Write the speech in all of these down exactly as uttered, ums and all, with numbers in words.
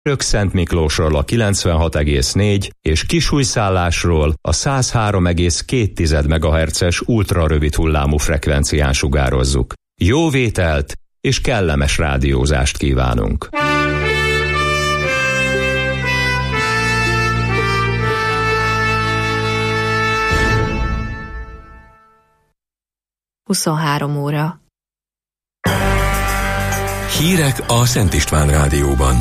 Rökszent Miklósról a kilencvenhat egész négy és Kisújszállásról a száz három egész két megahertzes ultrarövid hullámú frekvencián sugározzuk. Jó vételt és kellemes rádiózást kívánunk! huszonhárom óra. Hírek a Szent István Rádióban.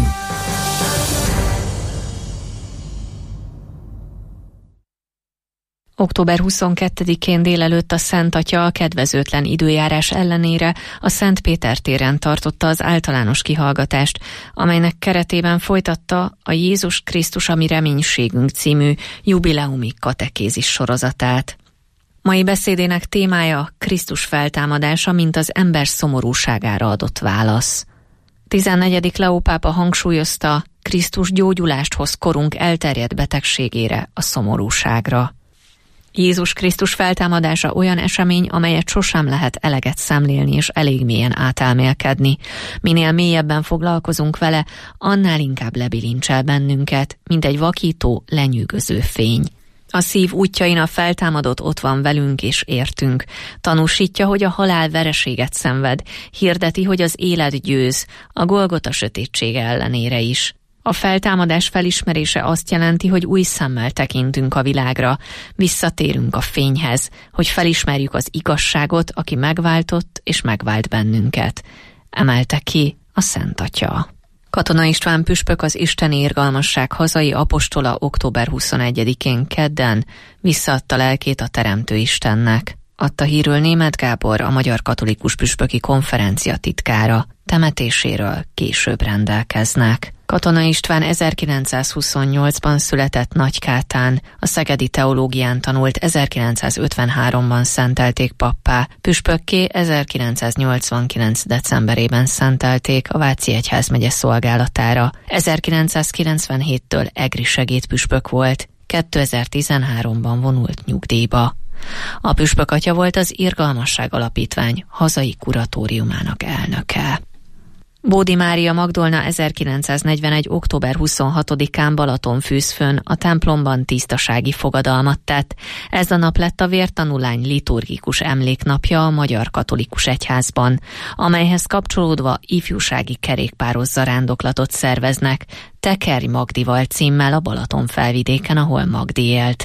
október huszonkettedikén délelőtt a Szent Atya a kedvezőtlen időjárás ellenére a Szent Péter téren tartotta az általános kihallgatást, amelynek keretében folytatta a Jézus Krisztus a mi reménységünk című jubileumi katekézis sorozatát. Mai beszédének témája Krisztus feltámadása, mint az ember szomorúságára adott válasz. tizennegyedik Leó pápa hangsúlyozta, Krisztus gyógyulást hoz korunk elterjedt betegségére, a szomorúságra. Jézus Krisztus feltámadása olyan esemény, amelyet sosem lehet eleget szemlélni és elég mélyen átelmélkedni. Minél mélyebben foglalkozunk vele, annál inkább lebilincsel bennünket, mint egy vakító, lenyűgöző fény. A szív útjain a feltámadott ott van velünk és értünk. Tanúsítja, hogy a halál vereséget szenved, hirdeti, hogy az élet győz, a Golgota sötétsége ellenére is. A feltámadás felismerése azt jelenti, hogy új szemmel tekintünk a világra, visszatérünk a fényhez, hogy felismerjük az igazságot, aki megváltott és megvált bennünket. Emelte ki a Szent Atya. Katona István püspök, az isteni irgalmasság hazai apostola október huszonegyedikén kedden visszaadta lelkét a Teremtő Istennek. Adta hírül Németh Gábor, a Magyar Katolikus Püspöki Konferencia titkára. Temetéséről később rendelkeznek. Katona István ezerkilencszázhuszonnyolcban született Nagykátán, a szegedi teológián tanult, ezerkilencszázötvenháromban szentelték pappá, püspökké ezerkilencszáznyolcvankilenc decemberében szentelték a Váci egyházmegye szolgálatára. ezerkilencszázkilencvenhéttől egri segédpüspök volt, kétezer-tizenháromban vonult nyugdíjba. A püspök atya volt az Irgalmasság Alapítvány hazai kuratóriumának elnöke. Bódi Mária Magdolna ezerkilencszáznegyvenegy október huszonhatodikán Balatonfűzfön a templomban tisztasági fogadalmat tett. Ez a nap lett a vértanulány liturgikus emléknapja a Magyar Katolikus Egyházban, amelyhez kapcsolódva ifjúsági kerékpáros zarándoklatot szerveznek, Tekerj Magdival címmel a Balatonfelvidéken, ahol Magdi élt.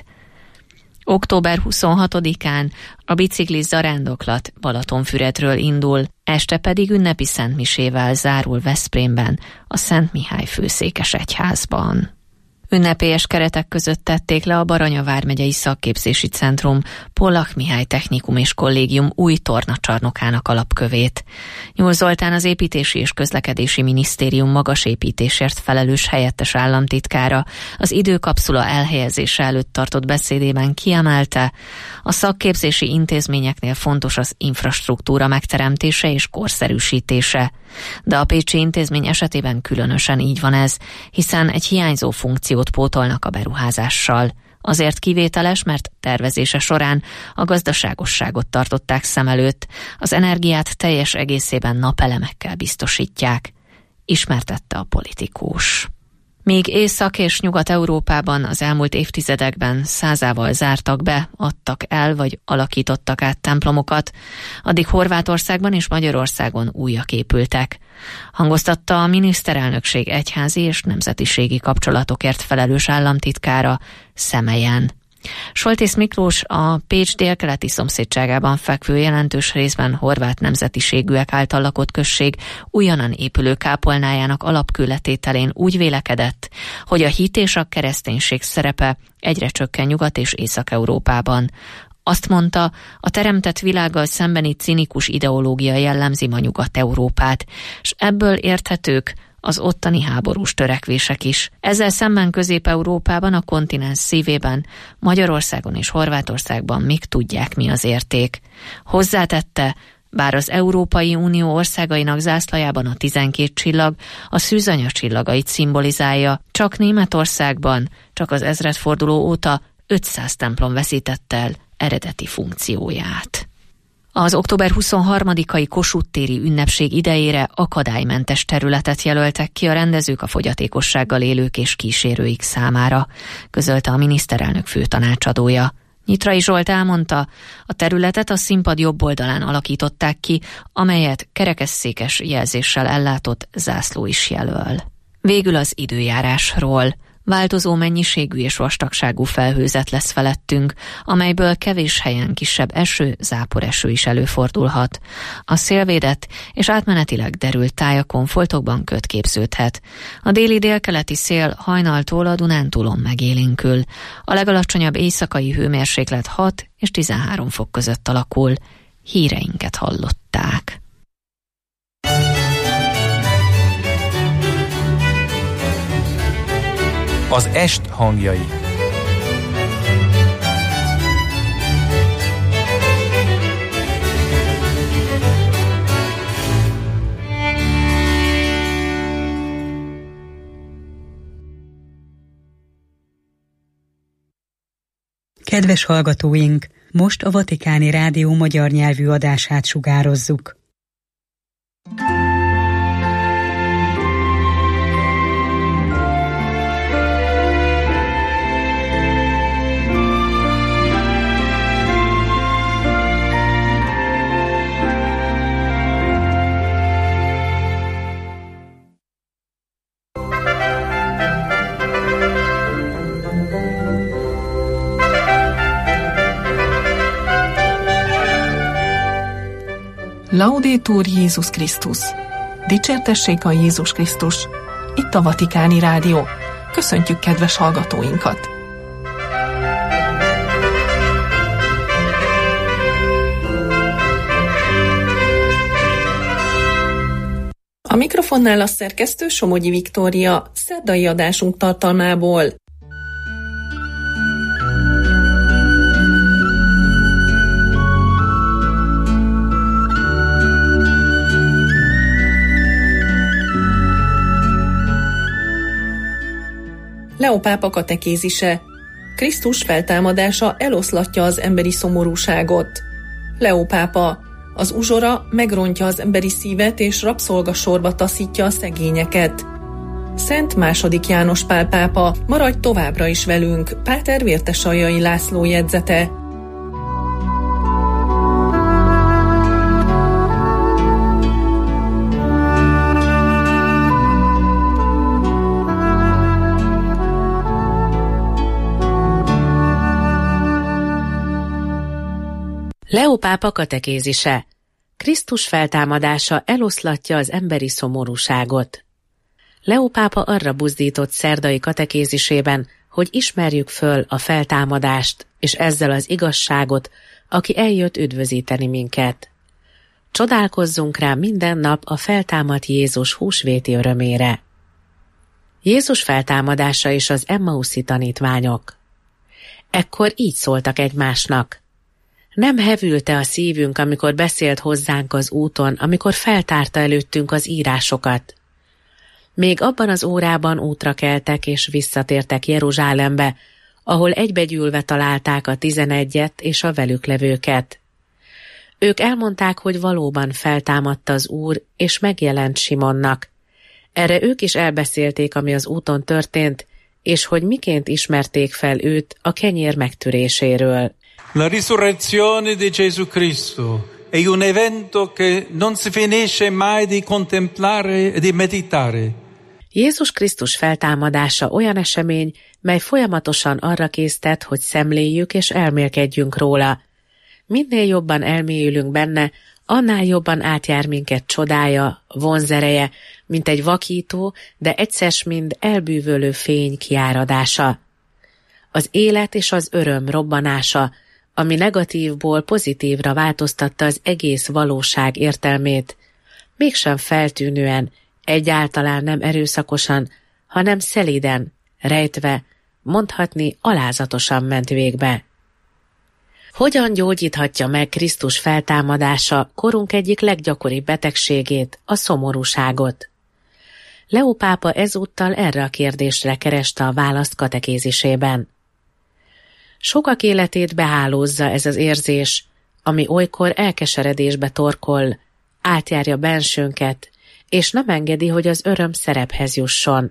október huszonhatodikán a biciklis zarándoklat Balatonfüredről indul, este pedig ünnepi szentmisével zárul Veszprémben, a Szent Mihály főszékes egyházban. Ünnepélyes keretek között tették le a Baranya vármegyei szakképzési centrum Pollak Mihály Technikum és Kollégium új tornacsarnokának alapkövét. Nyúl Zoltán, az Építési és Közlekedési Minisztérium magas építésért felelős helyettes államtitkára az időkapszula elhelyezése előtt tartott beszédében kiemelte, a szakképzési intézményeknél fontos az infrastruktúra megteremtése és korszerűsítése. De a pécsi intézmény esetében különösen így van ez, hiszen egy hiányzó funkciót pótolnak a beruházással. Azért kivételes, mert tervezése során a gazdaságosságot tartották szem előtt, az energiát teljes egészében napelemekkel biztosítják, ismertette a politikus. Míg Észak- és Nyugat-Európában az elmúlt évtizedekben százával zártak be, adtak el vagy alakítottak át templomokat, addig Horvátországban és Magyarországon újak épültek. Hangoztatta a miniszterelnökség egyházi és nemzetiségi kapcsolatokért felelős államtitkára Szemelyen. Soltész Miklós a Pécs délkeleti szomszédságában fekvő, jelentős részben horvát nemzetiségűek által lakott község újonnan épülő kápolnájának alapkőletételén úgy vélekedett, hogy a hit és a kereszténység szerepe egyre csökken Nyugat- és Észak-Európában. Azt mondta, a teremtett világgal szembeni cinikus ideológia jellemzi ma Nyugat-Európát, és ebből érthetők az ottani háborús törekvések is. Ezzel szemben Közép-Európában, a kontinens szívében, Magyarországon és Horvátországban még tudják, mi az érték. Hozzátette, bár az Európai Unió országainak zászlajában a tizenkét csillag a szűzanya csillagait szimbolizálja, csak Németországban, csak az ezredforduló óta ötszáz templom veszítette el eredeti funkcióját. Az október huszonharmadikai Kossuth téri ünnepség idejére akadálymentes területet jelöltek ki a rendezők a fogyatékossággal élők és kísérőik számára, közölte a miniszterelnök főtanácsadója. Nyitrai Zsolt elmondta, a területet a színpad jobb oldalán alakították ki, amelyet kerekesszékes jelzéssel ellátott zászló is jelöl. Végül az időjárásról. Változó mennyiségű és vastagságú felhőzet lesz felettünk, amelyből kevés helyen kisebb eső, záporeső is előfordulhat. A szélvédett és átmenetileg derült tájakon foltokban köt képződhet. A déli délkeleti szél hajnaltól a Dunántúlon megélénkül. A legalacsonyabb éjszakai hőmérséklet hat és tizenhárom fok között alakul. Híreinket hallották. Az est hangjai. Kedves hallgatóink, most a Vatikáni Rádió magyar nyelvű adását sugározzuk. Laudetur Jézus Krisztus! Dicsértessék a Jézus Krisztus! Itt a Vatikáni Rádió. Köszöntjük kedves hallgatóinkat! A mikrofonnál a szerkesztő Somogyi Viktória, szerdai adásunk tartalmából. Leó pápa katekézise. Krisztus feltámadása eloszlatja az emberi szomorúságot. Leó pápa. Az uzsora megrontja az emberi szívet és rabszolgasorba taszítja a szegényeket. Szent második János Pál pápa. Maradj továbbra is velünk. Páter Vértesaljai László jegyzete. Leó pápa katekézise. Krisztus feltámadása eloszlatja az emberi szomorúságot. Leó pápa arra buzdított szerdai katekézisében, hogy ismerjük föl a feltámadást, és ezzel az igazságot, aki eljött üdvözíteni minket. Csodálkozzunk rá minden nap a feltámadt Jézus húsvéti örömére. Jézus feltámadása és az emmauszi tanítványok. Ekkor így szóltak egymásnak. Nem hevülte a szívünk, amikor beszélt hozzánk az úton, amikor feltárta előttünk az írásokat. Még abban az órában útra keltek és visszatértek Jeruzsálembe, ahol egybegyűlve találták a tizenegyet és a velük levőket. Ők elmondták, hogy valóban feltámadta az Úr, és megjelent Simonnak. Erre ők is elbeszélték, ami az úton történt, és hogy miként ismerték fel őt a kenyér megtöréséről. La risurrezione di Gesù Cristo è un evento che non si finisce mai di contemplare e di meditare. Jézus Krisztus feltámadása olyan esemény, mely folyamatosan arra késztet, hogy szemléljük és elmélkedjünk róla. Minél jobban elmélyülünk benne, annál jobban átjár minket csodája, vonzereje, mint egy vakító, de egyszer mind elbűvölő fény kiáradása. Az élet és az öröm robbanása, ami negatívból pozitívra változtatta az egész valóság értelmét, mégsem feltűnően, egyáltalán nem erőszakosan, hanem szelíden, rejtve, mondhatni alázatosan ment végbe. Hogyan gyógyíthatja meg Krisztus feltámadása korunk egyik leggyakoribb betegségét, a szomorúságot? Leó pápa ezúttal erre a kérdésre kereste a választ katekézisében. Sokak életét behálózza ez az érzés, ami olykor elkeseredésbe torkoll, átjárja bensőnket, és nem engedi, hogy az öröm szerephez jusson.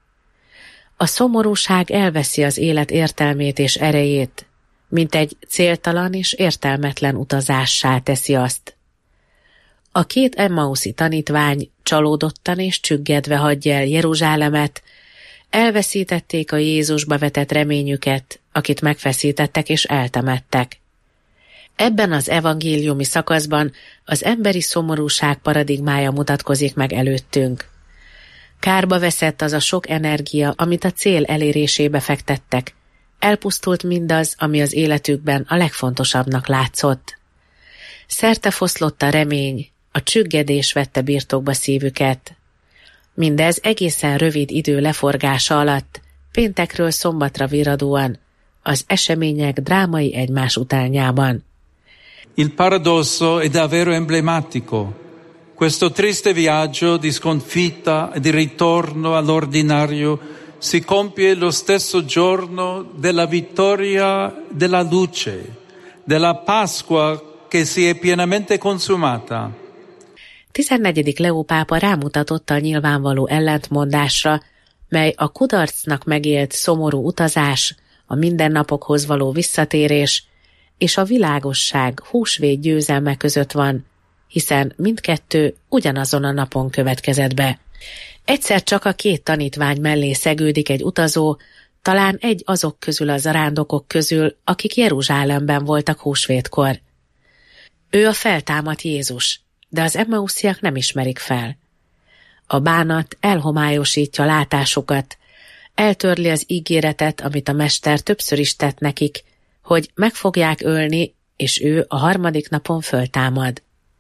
A szomorúság elveszi az élet értelmét és erejét, mint egy céltalan és értelmetlen utazássá teszi azt. A két emmauszi tanítvány csalódottan és csüggedve hagyja el Jeruzsálemet, elveszítették a Jézusba vetett reményüket, akit megfeszítettek és eltemettek. Ebben az evangéliumi szakaszban az emberi szomorúság paradigmája mutatkozik meg előttünk. Kárba veszett az a sok energia, amit a cél elérésébe fektettek. Elpusztult mindaz, ami az életükben a legfontosabbnak látszott. Szertefoszlott a remény, a csüggedés vette birtokba szívüket. Mindez egészen rövid idő leforgása alatt, péntekről szombatra virradóan, az események drámai egymás utánjában. Il paradosso è davvero emblematico. Questo triste viaggio di sconfitta e di ritorno all'ordinario si compie lo stesso giorno della vittoria della luce, della Pasqua che si è pienamente consumata. tizennegyedik Leó pápa rámutatott a nyilvánvaló ellentmondásra, mely a kudarcnak megélt szomorú utazás, a mindennapokhoz való visszatérés és a világosság húsvét győzelme között van, hiszen mindkettő ugyanazon a napon következett be. Egyszer csak a két tanítvány mellé szegődik egy utazó, talán egy azok közül a zarándokok közül, akik Jeruzsálemben voltak húsvétkor. Ő a feltámadt Jézus, de az emmausziak nem ismerik fel. A bánat elhomályosítja látásukat, eltörli az ígéretet, amit a mester többször is tett nekik, hogy meg fogják ölni, és ő a harmadik napon föltámad.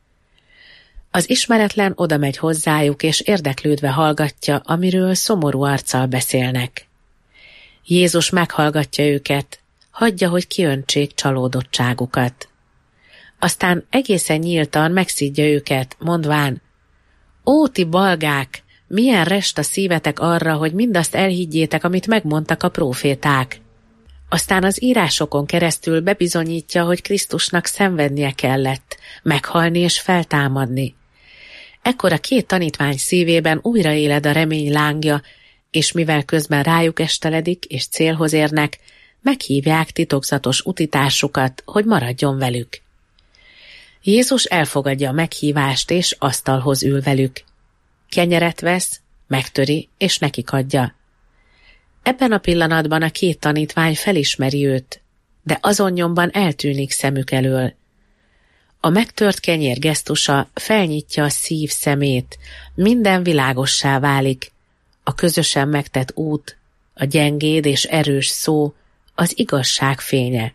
Az ismeretlen odamegy hozzájuk, és érdeklődve hallgatja, amiről szomorú arccal beszélnek. Jézus meghallgatja őket, hagyja, hogy kiöntsék csalódottságukat. Aztán egészen nyíltan megszídja őket, mondván: Ó, ti balgák, milyen rest a szívetek arra, hogy mindazt elhiggyétek, amit megmondtak a próféták. Aztán az írásokon keresztül bebizonyítja, hogy Krisztusnak szenvednie kellett, meghalni és feltámadni. Ekkor a két tanítvány szívében újraéled a remény lángja, és mivel közben rájuk esteledik és célhoz érnek, meghívják titokzatos utitársukat, hogy maradjon velük. Jézus elfogadja a meghívást, és asztalhoz ül velük. Kenyeret vesz, megtöri, és nekik adja. Ebben a pillanatban a két tanítvány felismeri őt, de azon nyomban eltűnik szemük elől. A megtört kenyér gesztusa felnyitja a szív szemét, minden világossá válik, a közösen megtett út, a gyengéd és erős szó, az igazság fénye.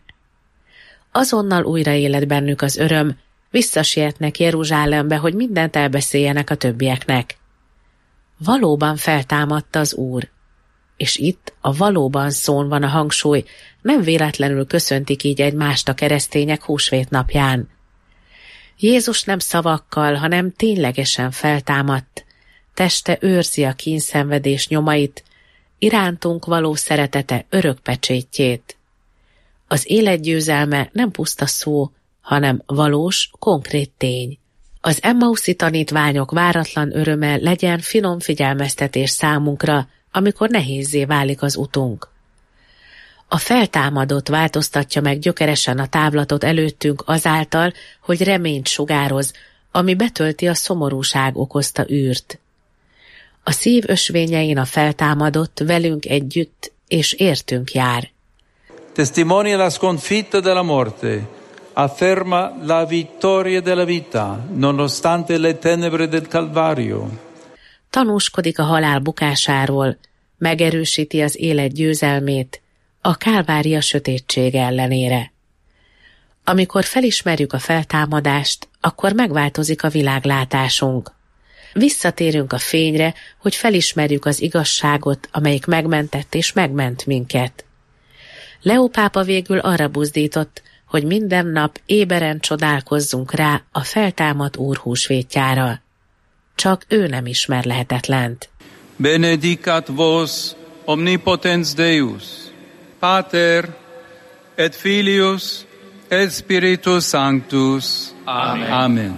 Azonnal újraéled bennük az öröm, visszasietnek Jeruzsálembe, hogy mindent elbeszéljenek a többieknek. Valóban feltámadta az Úr, és itt a valóban szón van a hangsúly, nem véletlenül köszöntik így egymást a keresztények húsvét napján. Jézus nem szavakkal, hanem ténylegesen feltámadt, teste őrzi a kínszenvedés nyomait, irántunk való szeretete örök pecsétjét. Az élet győzelme nem puszta szó, hanem valós, konkrét tény. Az emmauszi tanítványok váratlan öröme legyen finom figyelmeztetés számunkra, amikor nehézzé válik az utunk. A feltámadott változtatja meg gyökeresen a távlatot előttünk azáltal, hogy reményt sugároz, ami betölti a szomorúság okozta űrt. A szív ösvényein a feltámadott velünk együtt és értünk jár. Testimonia la sconfitta della morte, afferma la vittoria della vita, nonostante le tenebre del Calvario. Tanúskodik a halál bukásáról, megerősíti az élet győzelmét, a Kálvária sötétsége ellenére. Amikor felismerjük a feltámadást, akkor megváltozik a világlátásunk. Visszatérünk a fényre, hogy felismerjük az igazságot, amelyik megmentett és megment minket. Leó pápa végül arra buzdított, hogy minden nap éberen csodálkozzunk rá a feltámadt Úr húsvétjára. Csak ő nem ismer lehetetlent. Benedicat vos omnipotens Deus, Pater et Filius et Spiritus Sanctus. Amen. Amen.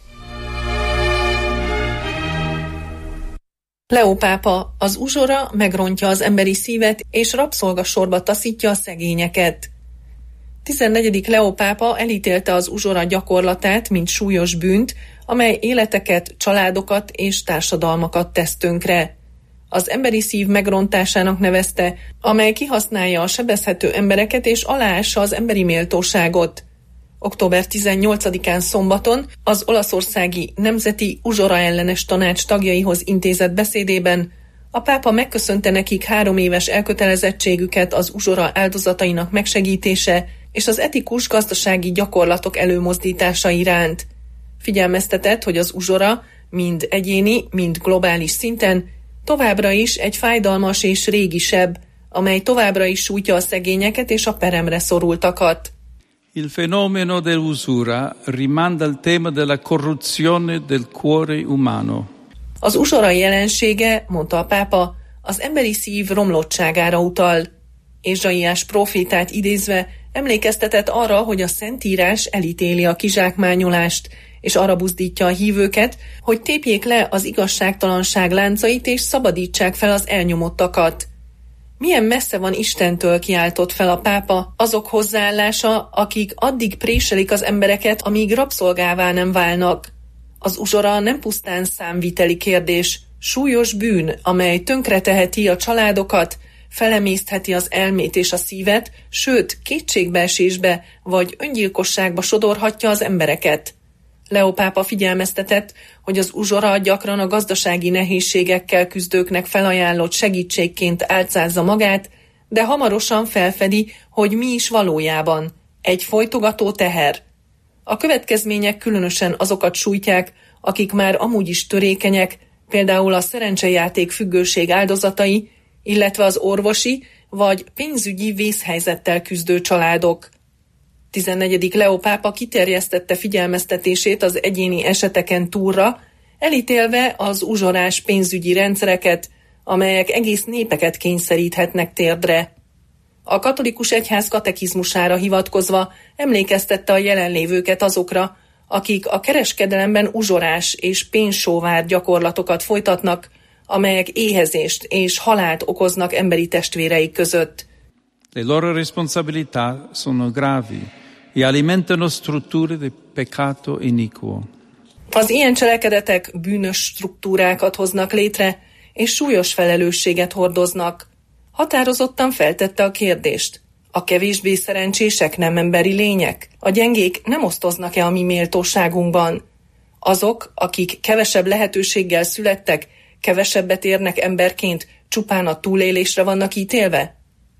Leó pápa, az uzsora megrontja az emberi szívet, és rabszolgasorba taszítja a szegényeket. tizennegyedik Leó pápa elítélte az uzsora gyakorlatát, mint súlyos bűnt, amely életeket, családokat és társadalmakat tesz tönkre. Az emberi szív megrontásának nevezte, amely kihasználja a sebezhető embereket és aláássa az emberi méltóságot. október tizennyolcadikán szombaton az olaszországi Nemzeti Uzsora ellenes tanács tagjaihoz intézett beszédében a pápa megköszönte nekik három éves elkötelezettségüket az uzsora áldozatainak megsegítése és az etikus gazdasági gyakorlatok előmozdítása iránt. Figyelmeztetett, hogy az uzsora mind egyéni, mind globális szinten továbbra is egy fájdalmas és régi seb, amely továbbra is sújtja a szegényeket és a peremre szorultakat. Il fenomeno dell'usura rimanda al tema della corruzione del cuore umano. Az uzsora jelensége, mondta a pápa, az emberi szív romlottságára utal. Ézsaiás prófétát idézve emlékeztetett arra, hogy a Szentírás elítéli a kizsákmányolást, és arra buzdítja a hívőket, hogy tépjék le az igazságtalanság láncait és szabadítsák fel az elnyomottakat. Milyen messze van Istentől, kiáltott fel a pápa, azok hozzáállása, akik addig préselik az embereket, amíg rabszolgává nem válnak. Az uzsora nem pusztán számviteli kérdés, súlyos bűn, amely tönkreteheti a családokat, felemésztheti az elmét és a szívet, sőt, kétségbeesésbe vagy öngyilkosságba sodorhatja az embereket. Leó pápa figyelmeztetett, hogy az uzsora gyakran a gazdasági nehézségekkel küzdőknek felajánlott segítségként álcázza magát, de hamarosan felfedi, hogy mi is valójában egy folytogató teher. A következmények különösen azokat sújtják, akik már amúgy is törékenyek, például a szerencsejáték függőség áldozatai, illetve az orvosi vagy pénzügyi vészhelyzettel küzdő családok. tizennegyedik Leó pápa kiterjesztette figyelmeztetését az egyéni eseteken túlra, elítélve az uzsorás pénzügyi rendszereket, amelyek egész népeket kényszeríthetnek térdre. A katolikus egyház katekizmusára hivatkozva emlékeztette a jelenlévőket azokra, akik a kereskedelemben uzsorás és pénzsóvár gyakorlatokat folytatnak, amelyek éhezést és halált okoznak emberi testvéreik között. Le loro responsabilità sono gravi e alimentano strutture di peccato iniquo. Az ilyen cselekedetek bűnös struktúrákat hoznak létre, és súlyos felelősséget hordoznak. Határozottan feltette a kérdést. A kevésbé szerencsések nem emberi lények? A gyengék nem osztoznak-e a mi méltóságunkban? Azok, akik kevesebb lehetőséggel születtek, kevesebbet érnek emberként, csupán a túlélésre vannak ítélve?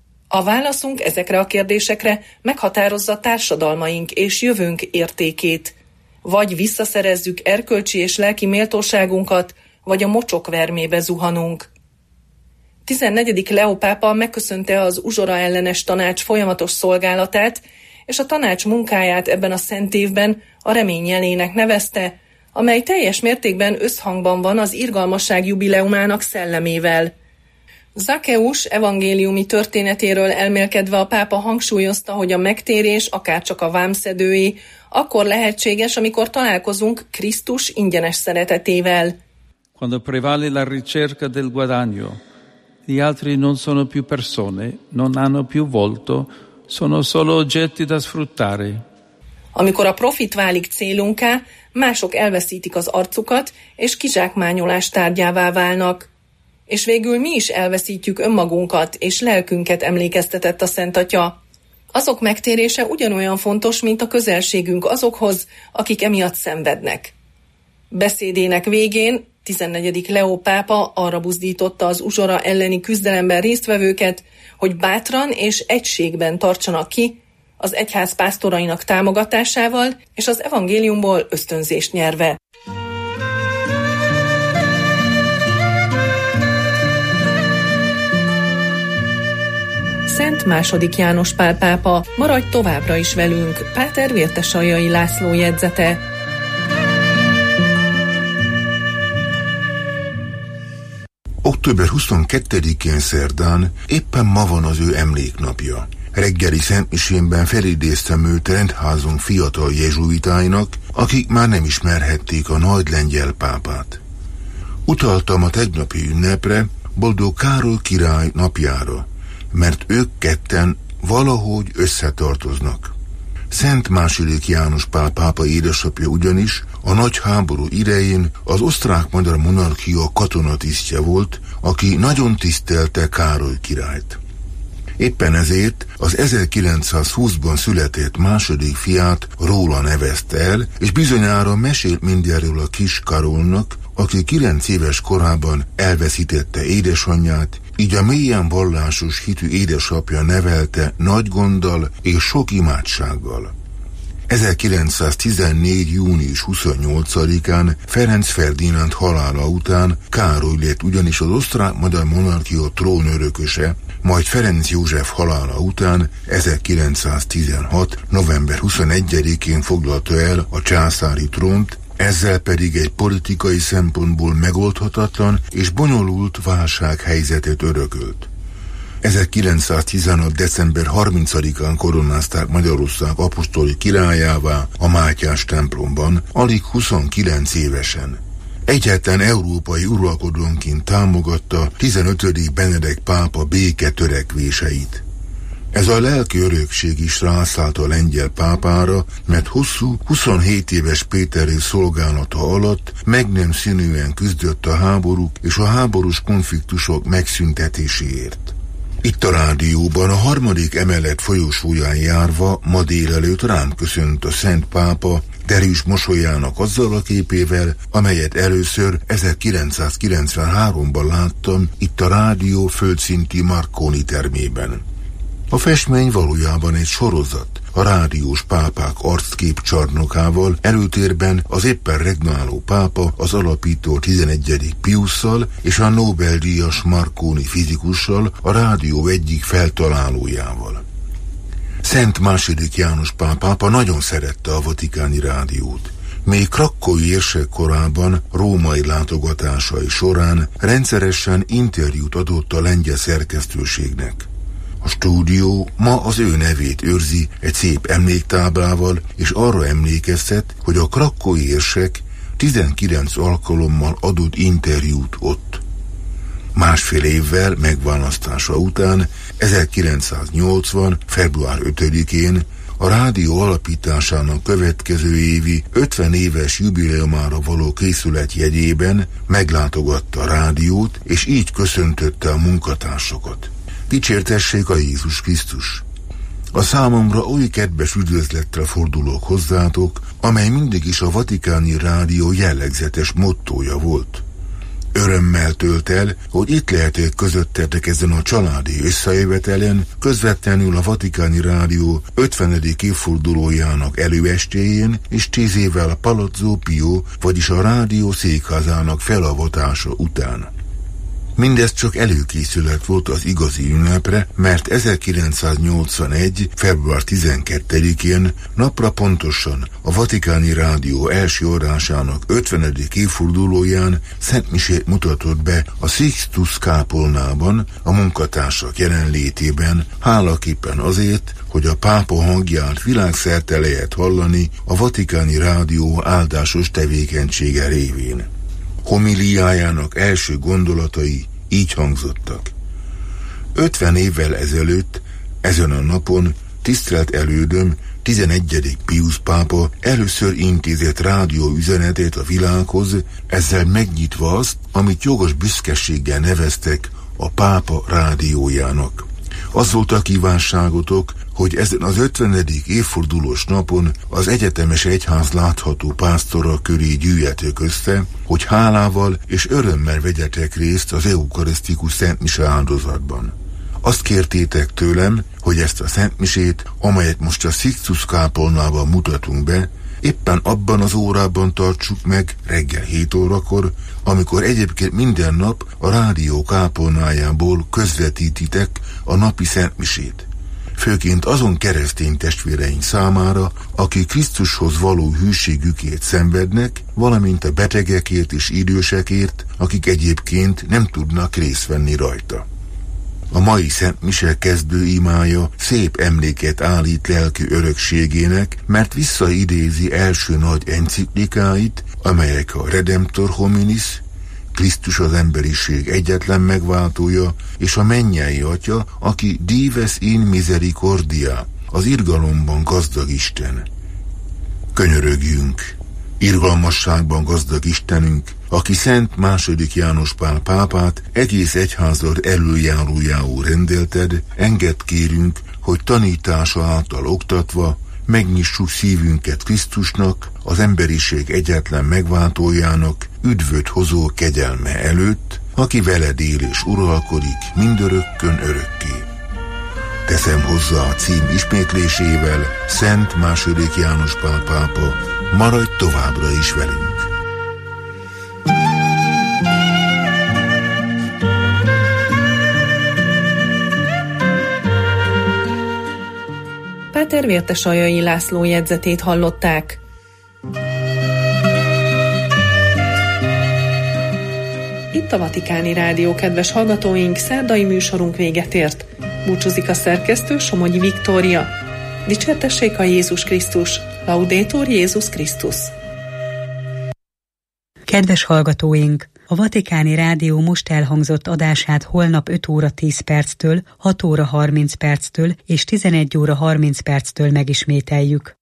A válaszunk ezekre a kérdésekre meghatározza társadalmaink és jövőnk értékét. Vagy visszaszerezzük erkölcsi és lelki méltóságunkat, vagy a mocsok vermébe zuhanunk. tizennegyedik Leó pápa megköszönte az uzsora ellenes tanács folyamatos szolgálatát, és a tanács munkáját ebben a szent évben a remény jelének nevezte, amely teljes mértékben összhangban van az irgalmasság jubileumának szellemével. Zakkeus evangéliumi történetéről elmélkedve a pápa hangsúlyozta, hogy a megtérés, akárcsak a vámszedői, akkor lehetséges, amikor találkozunk Krisztus ingyenes szeretetével. Quando prevale la ricerca del guadagno, gli altri non sono più persone, non hanno più volto, sono solo oggetti da sfruttare. Amikor a profit válik célunká, mások elveszítik az arcukat, és kizsákmányolás tárgyává válnak. És végül mi is elveszítjük önmagunkat, és lelkünket, emlékeztetett a Szent Atya. Azok megtérése ugyanolyan fontos, mint a közelségünk azokhoz, akik emiatt szenvednek. Beszédének végén tizennegyedik Leó pápa arra buzdította az uzsora elleni küzdelemben résztvevőket, hogy bátran és egységben tartsanak ki, az egyház pásztorainak támogatásával és az evangéliumból ösztönzést nyerve. Szent második János Pál pápa, maradj továbbra is velünk, Páter Vértesaljai László jegyzete. október huszonkettedikén szerdán éppen ma van az ő emléknapja. Reggeli szentmisénben felidéztem őt rendházunk fiatal jezsuitáinak, akik már nem ismerhették a nagy lengyel pápát. Utaltam a tegnapi ünnepre, Boldog Károly király napjára, mert ők ketten valahogy összetartoznak. Szent második János Pál pápa édesapja ugyanis a nagy háború idején az osztrák-magyar monarchia katonatisztje volt, aki nagyon tisztelte Károly királyt. Éppen ezért az ezerkilencszázhúszban született második fiát róla nevezte el, és bizonyára mesélt mindenről a kis Karolnak, aki kilenc éves korában elveszítette édesanyját, így a mélyen vallásos hitű édesapja nevelte nagy gonddal és sok imádsággal. ezerkilencszáztizennégy. június huszonnyolcadikán Ferenc Ferdinánd halála után Károly lett ugyanis az osztrák-magyar monarchia trónörököse, majd Ferenc József halála után ezerkilencszáztizenhat. november huszonegyedikén foglalta el a császári trónt, ezzel pedig egy politikai szempontból megoldhatatlan és bonyolult válsághelyzetet örökölt. ezerkilencszáztizenhat. december harmincadikán koronázták Magyarország apostoli királyává a Mátyás templomban, alig huszonkilenc évesen. Egyáltalán európai uralkodónként támogatta tizenötödik Benedek pápa béke törekvéseit. Ez a lelki örökség is rászállt a lengyel pápára, mert hosszú, huszonhét éves Péteri szolgálata alatt meg nem szűnően küzdött a háborúk és a háborús konfliktusok megszüntetéséért. Itt a rádióban a harmadik emelet folyosóján járva ma délelőtt rám köszönt a Szent Pápa derűs mosolyának azzal a képével, amelyet először ezerkilencszázkilencvenháromban láttam itt a rádió földszinti Marconi termében. A festmény valójában egy sorozat, a rádiós pápák arckép csarnokával, előtérben az éppen regnáló pápa az alapító tizenegyedik Piusszal és a Nobel-díjas Marconi fizikussal, a rádió egyik feltalálójával. Szent második János Pál pápa nagyon szerette a vatikáni rádiót. Még krakkói érsek korában, római látogatásai során rendszeresen interjút adott a lengyel szerkesztőségnek. A stúdió ma az ő nevét őrzi egy szép emléktáblával, és arra emlékeztet, hogy a krakkói érsek tizenkilenc alkalommal adott interjút ott. Másfél évvel megválasztása után, ezerkilencszáznyolcvan. február ötödikén a rádió alapításának következő évi ötven éves jubileumára való készület jegyében meglátogatta a rádiót, és így köszöntötte a munkatársakat. Dicsértessék a Jézus Krisztus! A számomra oly kedves üdvözlettel fordulok hozzátok, amely mindig is a vatikáni rádió jellegzetes mottója volt. Örömmel tölt el, hogy itt lehetek közöttetek ezen a családi összejövetelen, közvetlenül a vatikáni rádió ötvenedik évfordulójának előestéjén, és tíz évvel a Palazzo Pio, vagyis a rádió székházának felavatása után. Mindez csak előkészület volt az igazi ünnepre, mert ezerkilencszáznyolcvanegy. február tizenkettedikén napra pontosan a Vatikáni Rádió első adásának ötvenedik évfordulóján szentmisét mutatott be a Sixtus kápolnában, a munkatársak jelenlétében, hálaképpen azért, hogy a pápa hangját világszerte lehet hallani a Vatikáni Rádió áldásos tevékenysége révén. Homiliájának első gondolatai így hangzottak. ötven évvel ezelőtt, ezen a napon tisztelt elődöm, tizenegyedik Piusz pápa először intézett rádió üzenetet a világhoz, ezzel megnyitva azt, amit jogos büszkeséggel neveztek a pápa rádiójának. Az volt a kívánságotok, hogy ezen az ötvenedik évfordulós napon az egyetemes egyház látható pásztora köré gyűjjetek össze, hogy hálával és örömmel vegyetek részt az eukarisztikus szentmise áldozatban. Azt kértétek tőlem, hogy ezt a szentmisét, amelyet most a Sixtus kápolnában mutatunk be, éppen abban az órában tartsuk meg reggel hét órakor, amikor egyébként minden nap a rádió kápolnájából közvetítitek a napi szentmisét. Főként azon keresztény testvéreink számára, akik Krisztushoz való hűségükért szenvednek, valamint a betegekért és idősekért, akik egyébként nem tudnak részt venni rajta. A mai Szent Mise kezdő imája szép emléket állít lelki örökségének, mert visszaidézi első nagy enciklikáit, amelyek a Redemptor Hominis, Krisztus az emberiség egyetlen megváltója, és a mennyei Atya, aki Dives in misericordia, az irgalomban gazdag Isten. Könyörögjünk! Irgalmasságban gazdag Istenünk, aki Szent második János Pál pápát egész egyházad előjárójául rendelted, engedd kérünk, hogy tanítása által oktatva megnyissuk szívünket Krisztusnak, az emberiség egyetlen megváltójának, üdvöt hozó kegyelme előtt, aki veled él és uralkodik mindörökkön örökké. Teszem hozzá a cím ismétlésével, Szent második János Pál pápa, maradj továbbra is velünk. Páter Vértesaljai László jegyzetét hallották. Itt a Vatikáni Rádió, kedves hallgatóink, szerdai műsorunk véget ért. Búcsúzik a szerkesztő, Somogyi Viktória. Dicsértessék a Jézus Krisztus! Laudetur Jézus Krisztus! Kedves hallgatóink! A Vatikáni Rádió most elhangzott adását holnap öt óra tíz perctől, hat óra harminc perctől és tizenegy óra harminc perctől megismételjük.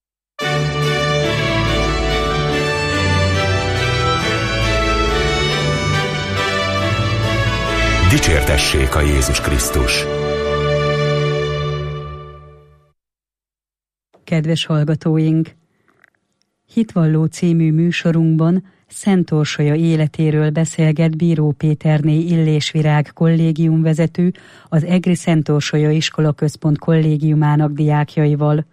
Dicsértessék a Jézus Krisztus! Kedves hallgatóink! Hitvalló című műsorunkban Szent Orsolya életéről beszélget Bíró Péterné Illésvirág kollégiumvezető, az Egri Szent Orsolya Iskolaközpont kollégiumának diákjaival.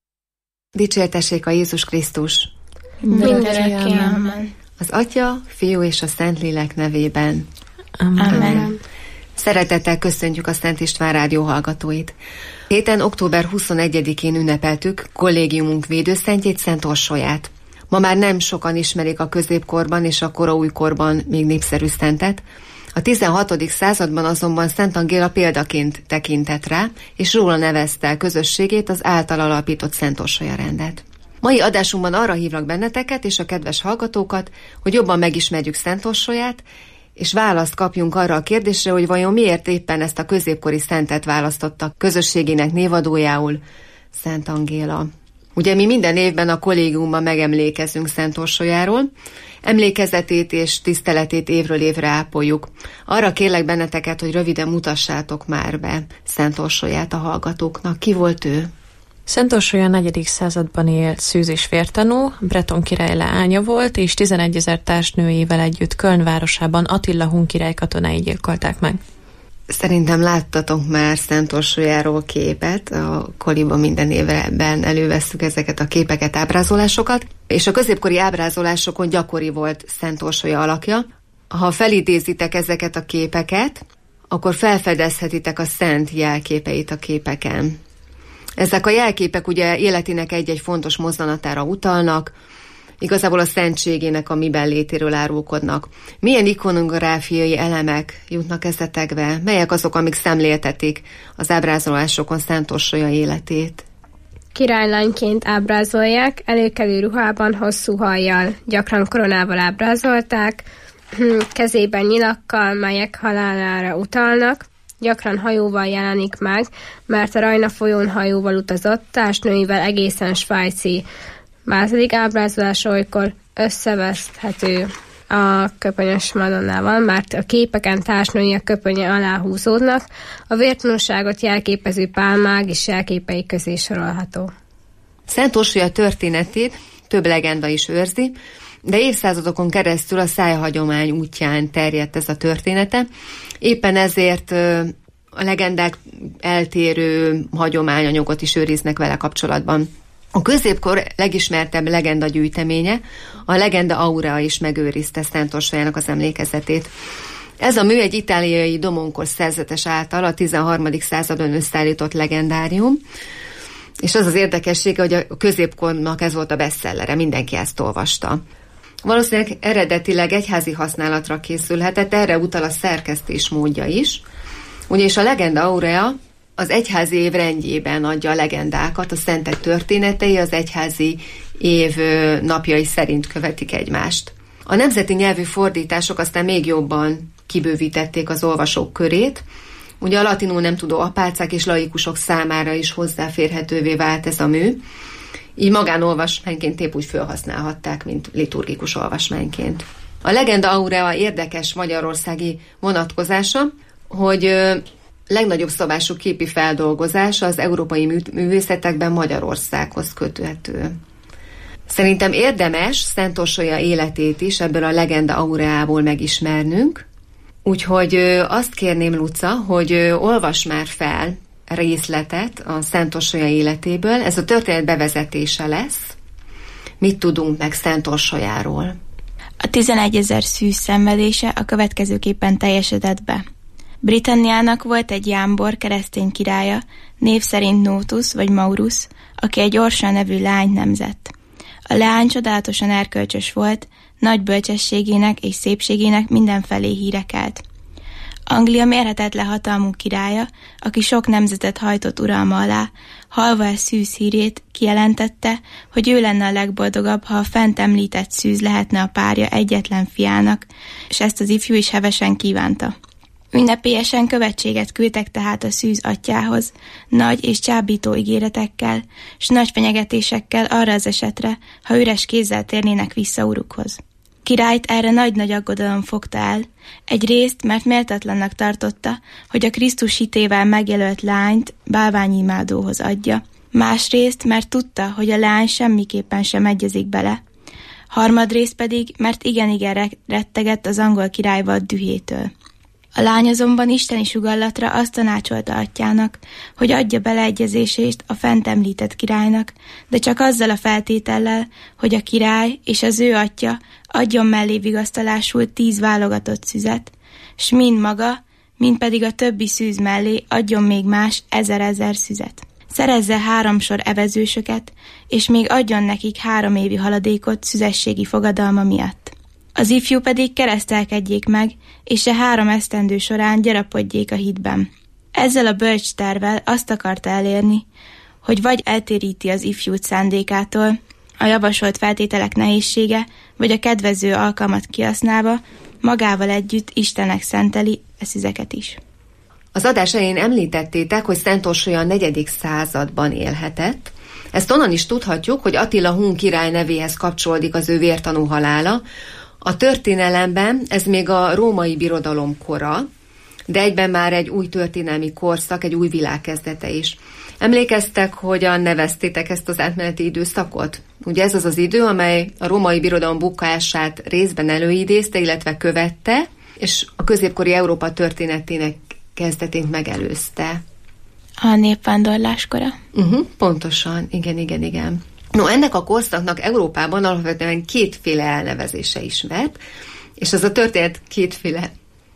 Dicsértessék a Jézus Krisztus! Mindenekké amen. Az Atya, Fiú és a Szentlélek nevében. Amen. Amen. Szeretettel köszöntjük a Szent István Rádió hallgatóit. Héten október huszonegyedikén ünnepeltük kollégiumunk védőszentjét, Szent Orsolyát. Ma már nem sokan ismerik a középkorban és a koraújkorban még népszerű szentet. A tizenhatodik században azonban Szent Angéla példaként tekintett rá, és róla nevezte el közösségét az által alapított Szent Orsolya rendet. Mai adásunkban arra hívlak benneteket és a kedves hallgatókat, hogy jobban megismerjük Szent Orsolyát, és választ kapjunk arra a kérdésre, hogy vajon miért éppen ezt a középkori szentet választotta közösségének névadójául, Szent Angéla. Ugye mi minden évben a kollégiumban megemlékezünk Szent Orsolyáról, emlékezetét és tiszteletét évről évre ápoljuk. Arra kérlek benneteket, hogy röviden mutassátok már be Szent Orsolyát a hallgatóknak. Ki volt ő? Szent Orsolya a negyedik században élt szűz és vértanú, Breton király leánya volt, és tizenegyezer társnőjével együtt Köln városában Attila hun király katonái gyilkolták meg. Szerintem láttatok már Szent Orsolyáról képet, a koliban minden évben elővesszük ezeket a képeket, ábrázolásokat, és a középkori ábrázolásokon gyakori volt Szent Orsolya alakja. Ha felidézitek ezeket a képeket, akkor felfedezhetitek a szent jelképeit a képeken. Ezek a jelképek ugye életének egy-egy fontos mozzanatára utalnak, igazából a szentségének a miben létéről árulkodnak. Milyen ikonográfiai elemek jutnak eszetekbe? Melyek azok, amik szemléltetik az ábrázolásokon Szent Orsolya életét? Királylányként ábrázolják, előkelő ruhában, hosszú hajjal, gyakran koronával ábrázolták, kezében nyilakkal, melyek halálára utalnak, gyakran hajóval jelenik meg, mert a Rajna folyón hajóval utazott, társnőivel egészen svájci. Második ábrázolás olykor összeveszthető a köpönyös Madonnával, mert a képeken társnői a köpönye alá húzódnak, a vértanúságot jelképező pálmág és jelképei közé sorolható. Szent Orsolya történetét több legenda is őrzi, de évszázadokon keresztül a szájhagyomány útján terjedt ez a története. Éppen ezért a legendák eltérő hagyományanyagot is őriznek vele kapcsolatban. A középkor legismertebb legenda gyűjteménye, a Legenda Aurea is megőrizte Szent Orsolyának az emlékezetét. Ez a mű egy itáliai domonkor szerzetes által a tizenharmadik században összeállított legendárium, és az az érdekessége, hogy a középkornak ez volt a bestsellere, mindenki ezt olvasta. Valószínűleg eredetileg egyházi használatra készülhetett, erre utal a szerkesztés módja is. Ugyanis a legenda aurea az egyházi év rendjében adja a legendákat, a szentek történetei az egyházi év napjai szerint követik egymást. A nemzeti nyelvű fordítások aztán még jobban kibővítették az olvasók körét. Ugye a latinul nem tudó apácák és laikusok számára is hozzáférhetővé vált ez a mű. Így magánolvasmányként épp úgy felhasználhatták, mint liturgikus olvasmányként. A legenda aurea érdekes magyarországi vonatkozása, hogy legnagyobb szabású képi feldolgozás az európai művészetekben Magyarországhoz köthető. Szerintem érdemes Szent Orsolya életét is ebből a legenda aureából megismernünk, úgyhogy azt kérném, Luca, hogy olvas már fel részletet a Szent Orsolya életéből. Ez a történet bevezetése lesz. Mit tudunk meg Szent Orsolyáról? A tizenegyezer szűz szenvedése a következőképpen teljesedett be. Britanniának volt egy jámbor keresztény királya, név szerint Nótusz vagy Maurus, aki egy Orsa nevű lányt nemzett. A leány csodálatosan erkölcsös volt, nagy bölcsességének és szépségének mindenfelé híre kelt. Anglia mérhetetlen hatalmú királya, aki sok nemzetet hajtott uralma alá, hallva a szűz hírét, kijelentette, hogy ő lenne a legboldogabb, ha a fent említett szűz lehetne a párja egyetlen fiának, és ezt az ifjú is hevesen kívánta. Ünnepélyesen követséget küldtek tehát a szűz atyához, nagy és csábító ígéretekkel, s nagy fenyegetésekkel arra az esetre, ha üres kézzel térnének vissza urukhoz. Királyt erre nagy-nagy aggodalom fogta el, egyrészt, mert méltatlannak tartotta, hogy a Krisztus hitével megjelölt lányt bálványimádóhoz adja, másrészt, mert tudta, hogy a lány semmiképpen sem egyezik bele, harmadrészt pedig, mert igen-igen rettegett az angol királyvad dühétől. A lány azonban isteni sugallatra azt tanácsolta atyának, hogy adja beleegyezését a fent említett királynak, de csak azzal a feltétellel, hogy a király és az ő atya adjon mellé vigasztalásul tíz válogatott szüzet, s mind maga, mind pedig a többi szűz mellé adjon még más ezer-ezer szüzet. Szerezze három sor evezősöket, és még adjon nekik három évi haladékot szüzességi fogadalma miatt. Az ifjú pedig keresztelkedjék meg, és e három esztendő során gyarapodjék a hitben. Ezzel a bölcs tervvel azt akarta elérni, hogy vagy eltéríti az ifjút szándékától, a javasolt feltételek nehézsége, vagy a kedvező alkalmat kihasználva, magával együtt Istennek szenteli e szüzeket is. Az adás elején említettétek, hogy Szent Orsolya a negyedik században élhetett. Ezt onnan is tudhatjuk, hogy Attila hun király nevéhez kapcsolódik az ő vértanú halála. A történelemben ez még a római birodalom kora, de egyben már egy új történelmi korszak, egy új világ kezdete is. Emlékeztek, hogyan neveztétek ezt az átmeneti időszakot? Ugye ez az az idő, amely a római birodalom bukását részben előidézte, illetve követte, és a középkori Európa történetének kezdetét megelőzte. A népvándorláskora. Uh-huh, pontosan, igen, igen, igen. No, ennek a korszaknak Európában alapvetően kétféle elnevezése ismert, és ez a történet kétféle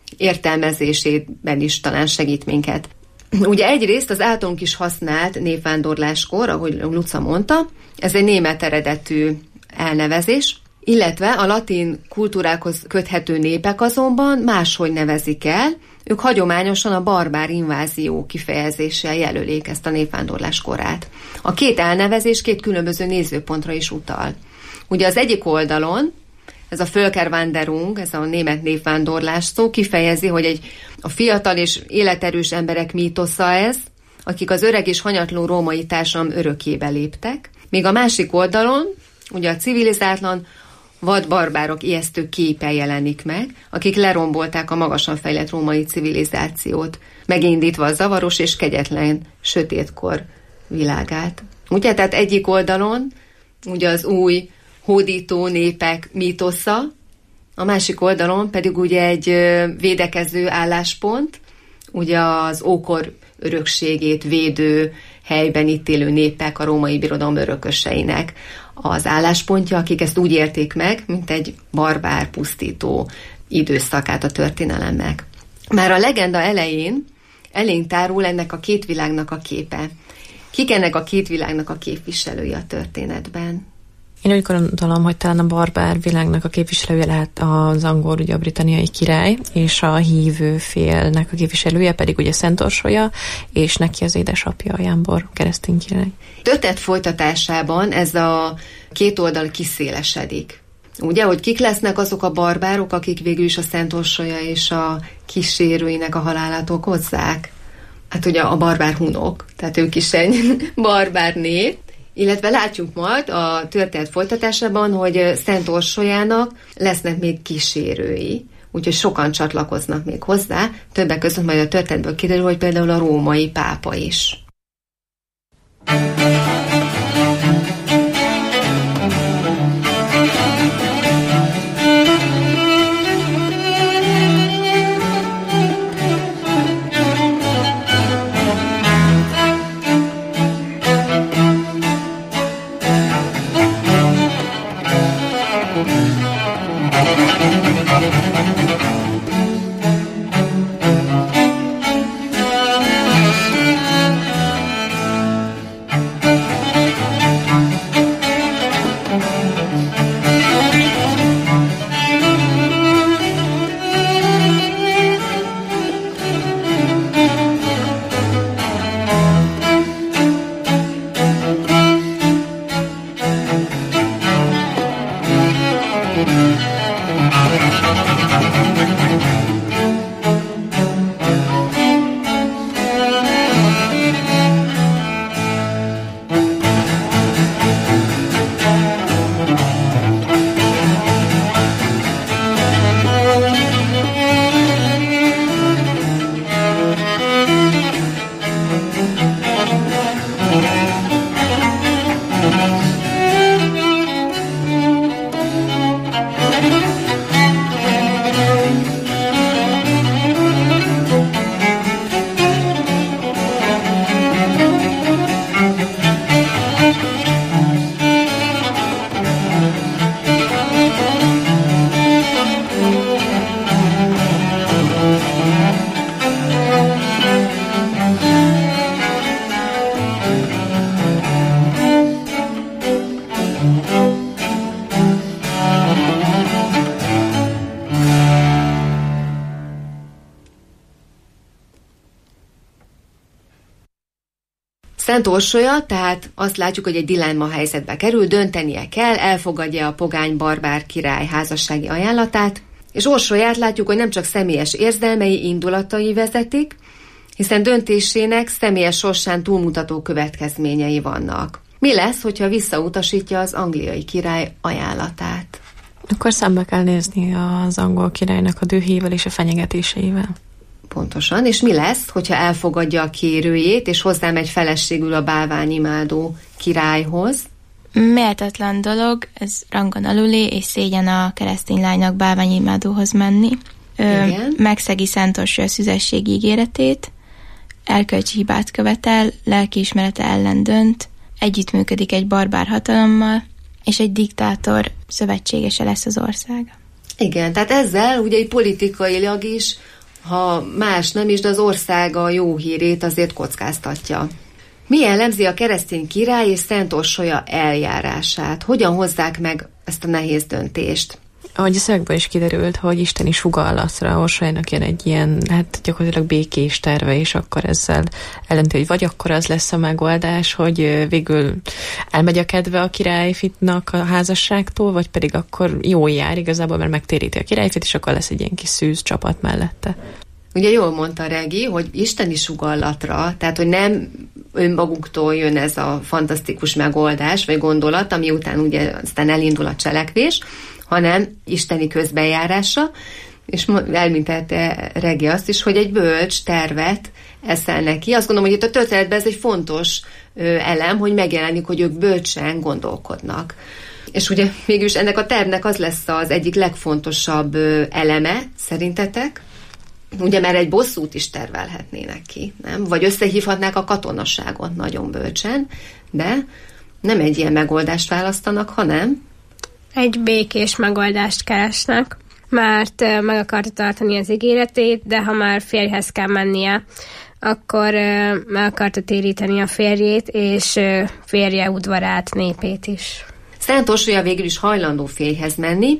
értelmezésében is talán segít minket. Ugye egyrészt az általunk is használt népvándorláskor, ahogy Luca mondta, ez egy német eredetű elnevezés, illetve a latin kultúrákhoz köthető népek azonban máshogy nevezik el, ők hagyományosan a barbár invázió kifejezéssel jelölik ezt a népvándorlás korát. A két elnevezés két különböző nézőpontra is utal. Ugye az egyik oldalon, ez a Völkerwanderung, ez a német népvándorlás szó kifejezi, hogy egy a fiatal és életerős emberek mítosza ez, akik az öreg és hanyatló római társadalom örökébe léptek, míg a másik oldalon, ugye a civilizátlan vadbarbárok ijesztő képe jelenik meg, akik lerombolták a magasan fejlett római civilizációt, megindítva a zavaros és kegyetlen sötétkor világát. Ugye, tehát egyik oldalon ugye az új hódító népek mítosza, a másik oldalon pedig ugye egy védekező álláspont, ugye az ókor örökségét védő, helyben itt élő népek, a római birodalom örököseinek az álláspontja, akik ezt úgy érték meg, mint egy barbár, pusztító időszakát a történelemnek. Már a legenda elején elénk tárul ennek a két világnak a képe. Kik ennek a két világnak a képviselői a történetben? Én úgy gondolom, hogy talán a barbár világnak a képviselője lehet az angol, ugye a britanniai király, és a hívő félnek a képviselője pedig ugye Szent Orsolya, és neki az édesapja, a Jámbor keresztény király. Történet folytatásában ez a két oldal kiszélesedik. Ugye, hogy kik lesznek azok a barbárok, akik végül is a Szent Orsolya és a kísérőinek a halálát okozzák? Hát ugye a barbár hunok, tehát ők is egy barbár név, illetve látjuk majd a történet folytatásában, hogy Szent Orsolyának lesznek még kísérői, úgyhogy sokan csatlakoznak még hozzá, többek között majd a történetből kiderül, hogy például a római pápa is. Szent Orsolya, tehát azt látjuk, hogy egy dilemma helyzetbe kerül, döntenie kell, elfogadja a pogány barbár király házassági ajánlatát, és Orsolyát látjuk, hogy nem csak személyes érzelmei, indulatai vezetik, hiszen döntésének személyes sorsán túlmutató következményei vannak. Mi lesz, hogyha visszautasítja az angliai király ajánlatát? Akkor szembe kell nézni az angol királynak a dühével és a fenyegetéseivel. Pontosan, és mi lesz, hogyha elfogadja a kérőjét, és hozzámegy feleségül a bálványimádó királyhoz? Méltatlan dolog, ez rangon aluli, és szégyen a keresztény lánynak bálványimádóhoz menni. Ö, megszegi Szent Orsolya szüzességi ígéretét, erkölcsi hibát követel, lelkiismerete ellen dönt, együttműködik egy barbár hatalommal, és egy diktátor szövetségese lesz az ország. Igen, tehát ezzel ugye egy politikailag is, ha más nem is, de az országa jó hírét azért kockáztatja. Mi jellemzi a keresztény király és Szent Orsolya eljárását? Hogyan hozzák meg ezt a nehéz döntést? Ahogy a szövegből is kiderült, hogy isteni sugallatra Orsolyának jön egy ilyen, hát gyakorlatilag békés terve, és akkor ezzel ellenti, hogy vagy akkor az lesz a megoldás, hogy végül elmegy a kedve a királyfitnak a házasságtól, vagy pedig akkor jól jár igazából, mert megtéríti a királyfit, és akkor lesz egy ilyen kis szűz csapat mellette. Ugye jól mondta Regi, hogy isteni sugallatra, tehát hogy nem önmaguktól jön ez a fantasztikus megoldás, vagy gondolat, ami után ugye aztán elindul a cselekvés, hanem isteni közbenjárása, és elmintette Regi azt is, hogy egy bölcs tervet eszel neki. Azt gondolom, hogy itt a történetben ez egy fontos ö, elem, hogy megjelenik, hogy ők bölcsen gondolkodnak. És ugye mégis ennek a tervnek az lesz az egyik legfontosabb ö, eleme, szerintetek? Ugye már egy bosszút is tervelhetnének ki, nem? Vagy összehívhatnák a katonasságot nagyon bölcsen, de nem egy ilyen megoldást választanak, hanem egy békés megoldást keresnek, mert meg akarta tartani az ígéretét, de ha már férjhez kell mennie, akkor meg akarta téríteni a férjét, és férje udvarát, népét is. Szent Orsolya végül is hajlandó férjhez menni,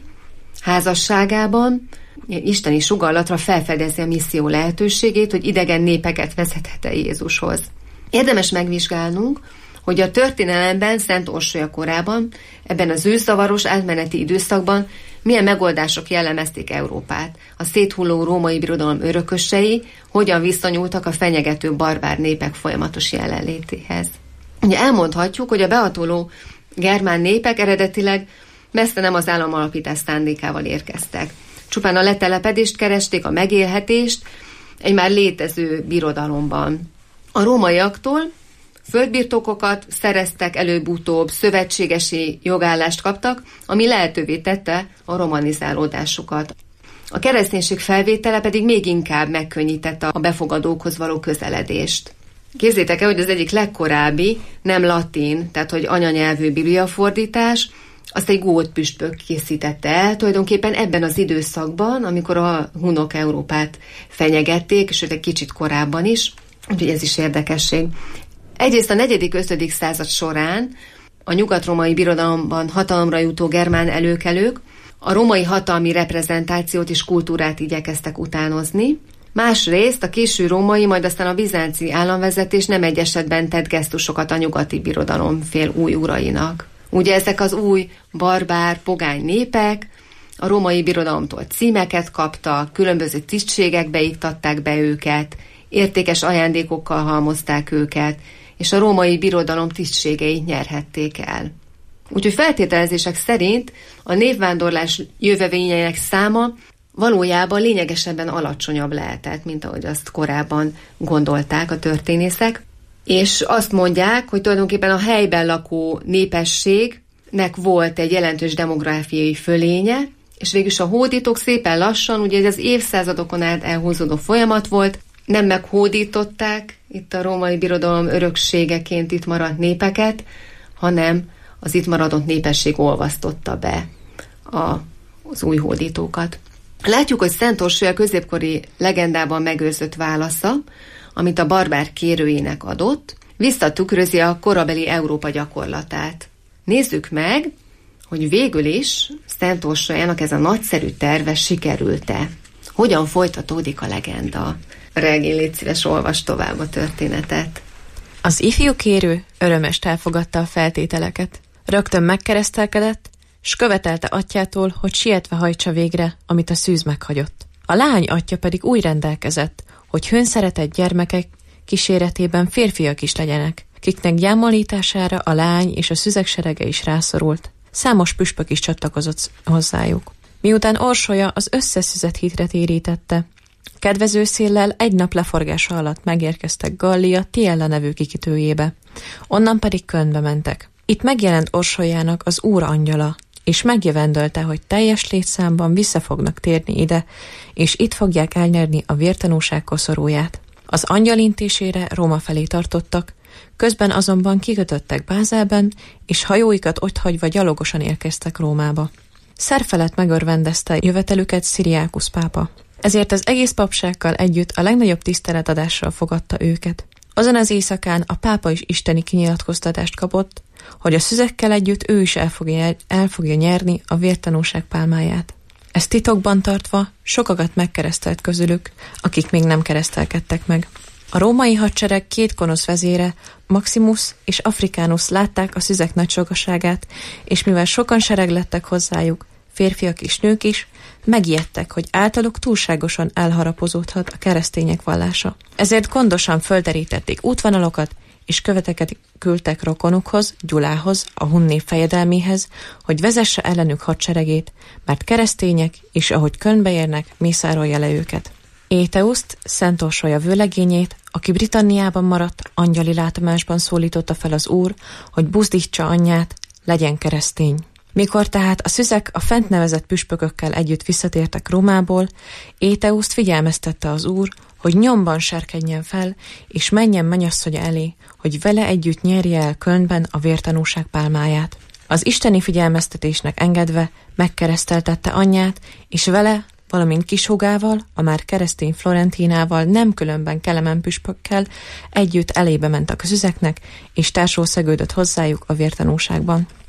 házasságában isteni sugallatra felfedezi a misszió lehetőségét, hogy idegen népeket vezethet-e Jézushoz. Érdemes megvizsgálnunk, hogy a történelemben Szent Orsolya korában, ebben az őszavaros átmeneti időszakban milyen megoldások jellemezték Európát. A széthulló római birodalom örökösei hogyan viszonyultak a fenyegető barbár népek folyamatos jelenlétéhez. Ugye elmondhatjuk, hogy a behatoló germán népek eredetileg messze nem az államalapítás szándékával érkeztek. Csupán a letelepedést keresték, a megélhetést egy már létező birodalomban. A rómaiaktól földbirtokokat szereztek, előbb-utóbb szövetségesi jogállást kaptak, ami lehetővé tette a romanizálódásukat. A kereszténység felvétele pedig még inkább megkönnyítette a befogadókhoz való közeledést. Képzeljétek el, hogy az egyik legkorábbi, nem latin, tehát hogy anyanyelvű bibliafordítás, azt egy gót püspök készítette el, tulajdonképpen ebben az időszakban, amikor a hunok Európát fenyegették, és egy kicsit korábban is, úgyhogy ez is érdekesség. Egyrészt a negyedik-ötödik század során a nyugat-római birodalomban hatalomra jutó germán előkelők a római hatalmi reprezentációt és kultúrát igyekeztek utánozni. Másrészt a késő római, majd aztán a bizánci államvezetés nem egy esetben tett gesztusokat a nyugati birodalom fél új urainak. Ugye ezek az új barbár, pogány népek a római birodalomtól címeket kaptak, különböző tisztségek beiktatták be őket, értékes ajándékokkal halmozták őket, és a római birodalom tisztségeit nyerhették el. Úgyhogy feltételezések szerint a névvándorlás jövevényeinek száma valójában lényegesebben alacsonyabb lehetett, mint ahogy azt korábban gondolták a történészek, és azt mondják, hogy tulajdonképpen a helyben lakó népességnek volt egy jelentős demográfiai fölénye, és végülis a hódítók szépen lassan, ugye ez az évszázadokon át elhúzódó folyamat volt, nem meghódították itt a római birodalom örökségeként itt maradt népeket, hanem az itt maradott népesség olvasztotta be a, az új hódítókat. Látjuk, hogy Szent Orsolya középkori legendában megőrzött válasza, amit a barbár kérőjének adott, visszatükrözi a korabeli Európa gyakorlatát. Nézzük meg, hogy végül is Szent Orsolyának ez a nagyszerű terve sikerült-e. Hogyan folytatódik a legenda? Regény, légy szíves, olvas tovább a történetet. Az ifjú kérő örömest elfogadta a feltételeket. Rögtön megkeresztelkedett, s követelte atyától, hogy sietve hajtsa végre, amit a szűz meghagyott. A lány atya pedig úgy rendelkezett, hogy hőnszeretett gyermekek kíséretében férfiak is legyenek, kiknek gyámolítására a lány és a szüzek serege is rászorult. Számos püspök is csatlakozott hozzájuk. Miután Orsolya az összes szüzet hitre térítette, kedvező széllel egy nap leforgása alatt megérkeztek Gallia Tiella nevű kikötőjébe. Onnan pedig Kölnbe mentek. Itt megjelent Orsolyának az Úr angyala, és megjövendölte, hogy teljes létszámban vissza fognak térni ide, és itt fogják elnyerni a vértanúság koszorúját. Az angyal intésére Róma felé tartottak, közben azonban kikötöttek Bázelben, és hajóikat otthagyva gyalogosan érkeztek Rómába. Szerfelett megörvendezte jövetelüket Sziriákusz pápa. Ezért az egész papsággal együtt a legnagyobb tiszteletadással fogadta őket. Azon az éjszakán a pápa is isteni kinyilatkoztatást kapott, hogy a szüzekkel együtt ő is el fogja, el fogja nyerni a vértanúság pálmáját. Ezt titokban tartva sokakat megkeresztelt közülük, akik még nem keresztelkedtek meg. A római hadsereg két gonosz vezére, Maximus és Africanus látták a szüzek nagysokaságát, és mivel sokan sereglettek hozzájuk, férfiak és nők is, megijedtek, hogy általuk túlságosan elharapozódhat a keresztények vallása. Ezért gondosan földerítették útvonalokat, és követeket küldtek rokonukhoz, Gyulához, a hun nép fejedelméhez, hogy vezesse ellenük hadseregét, mert keresztények, és ahogy Kölnbe érnek, mészárolja le őket. Éteuszt, Szent Orsolya vőlegényét, aki Britanniában maradt, angyali látomásban szólította fel az Úr, hogy buzdítsa anyját, legyen keresztény. Mikor tehát a szüzek a fent nevezett püspökökkel együtt visszatértek Rómából, Éteuszt figyelmeztette az Úr, hogy nyomban serkedjen fel, és menjen mennyasszonya elé, hogy vele együtt nyerje el Kölnben a vértanúság pálmáját. Az isteni figyelmeztetésnek engedve megkereszteltette anyját, és vele, valamint kishúgával, a már keresztény Florentinával, nem különben Kelemen püspökkel együtt elébe ment a szüzeknek, és társul szegődött hozzájuk a vértanúságban.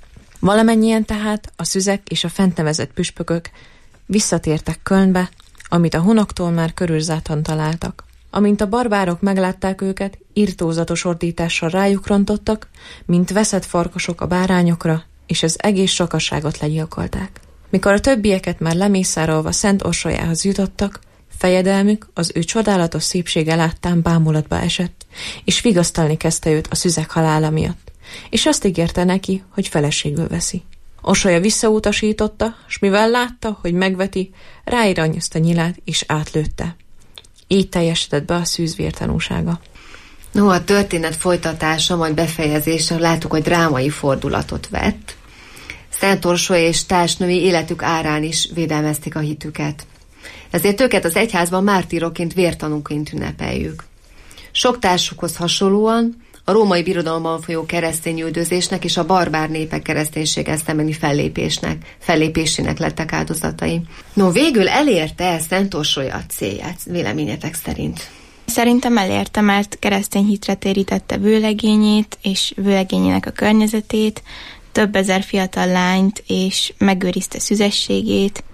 Valamennyien tehát a szüzek és a fent nevezett püspökök visszatértek Kölnbe, amit a hunoktól már körülzátan találtak. Amint a barbárok meglátták őket, irtózatos ordítással rájuk rontottak, mint veszett farkasok a bárányokra, és az egész sokaságot legyilkolták. Mikor a többieket már lemészárolva Szent Orsolyához jutottak, fejedelmük az ő csodálatos szépsége láttán bámulatba esett, és vigasztalni kezdte őt a szüzek halála miatt, és azt ígérte neki, hogy feleségül veszi. Orsolya visszautasította, s mivel látta, hogy megveti, ráirányozta nyilát, és átlőtte. Így teljesedett be a szűz vértanúsága. No, a történet folytatása, majd befejezése, láttuk, hogy drámai fordulatot vett. Szent Orsolya és társnői életük árán is védelmezték a hitüket. Ezért őket az egyházban mártírokként, vértanúként ünnepeljük. Sok társukhoz hasonlóan a római birodalomban folyó keresztény üldözésnek és a barbár népek kereszténységgel szembeni fellépésnek, fellépésének lettek áldozatai. No, végül elérte el Szent Orsolya a célját, véleményetek szerint? Szerintem elérte, mert keresztény hitre térítette vőlegényét és vőlegényének a környezetét, több ezer fiatal lányt, és megőrizte szüzességét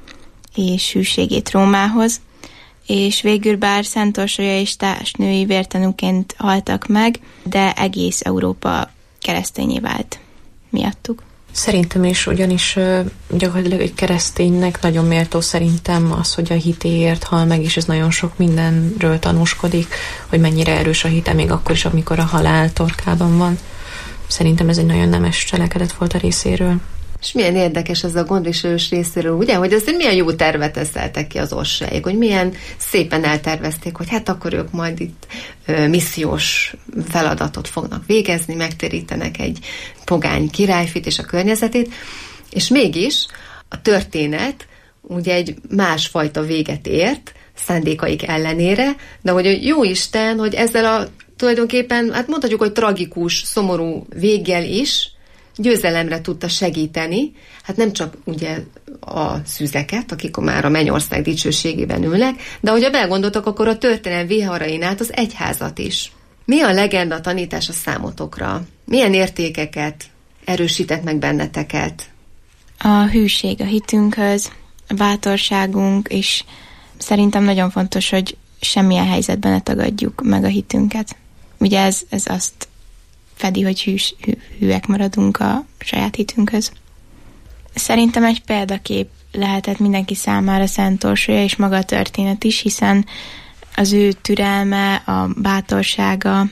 és hűségét Rómához, és végül bár Szent Orsolya és társnői vértanúként haltak meg, de egész Európa keresztényé vált miattuk. Szerintem is, ugyanis gyakorlatilag egy kereszténynek nagyon méltó szerintem az, hogy a hitéért hal meg, és ez nagyon sok mindenről tanúskodik, hogy mennyire erős a hite, még akkor is, amikor a halál torkában van. Szerintem ez egy nagyon nemes cselekedet volt a részéről. És milyen érdekes ez a gondviselős részéről, ugye, hogy azért milyen jó tervet eszeltek ki az orsolyáik, hogy milyen szépen eltervezték, hogy hát akkor ők majd itt ö, missziós feladatot fognak végezni, megtérítenek egy pogány királyfit és a környezetét, és mégis a történet ugye egy másfajta véget ért, szándékaik ellenére, de hogy a Jóisten, hogy ezzel a tulajdonképpen, hát mondhatjuk, hogy tragikus, szomorú véggel is győzelemre tudta segíteni, hát nem csak ugye a szüzeket, akik már a mennyország dicsőségében ülnek, de hogyha belgondoltak, akkor a történelem viharain át az egyházat is. Mi a legenda tanítása számotokra? Milyen értékeket erősített meg benneteket? A hűség a hitünkhöz, a bátorságunk, és szerintem nagyon fontos, hogy semmilyen helyzetben ne tagadjuk meg a hitünket. Ugye ez, ez azt fedi, hogy hűs, hű, hűek maradunk a saját hitünkhöz. Szerintem egy példakép lehetett mindenki számára Szent Orsolya és maga a történet is, hiszen az ő türelme, a bátorsága,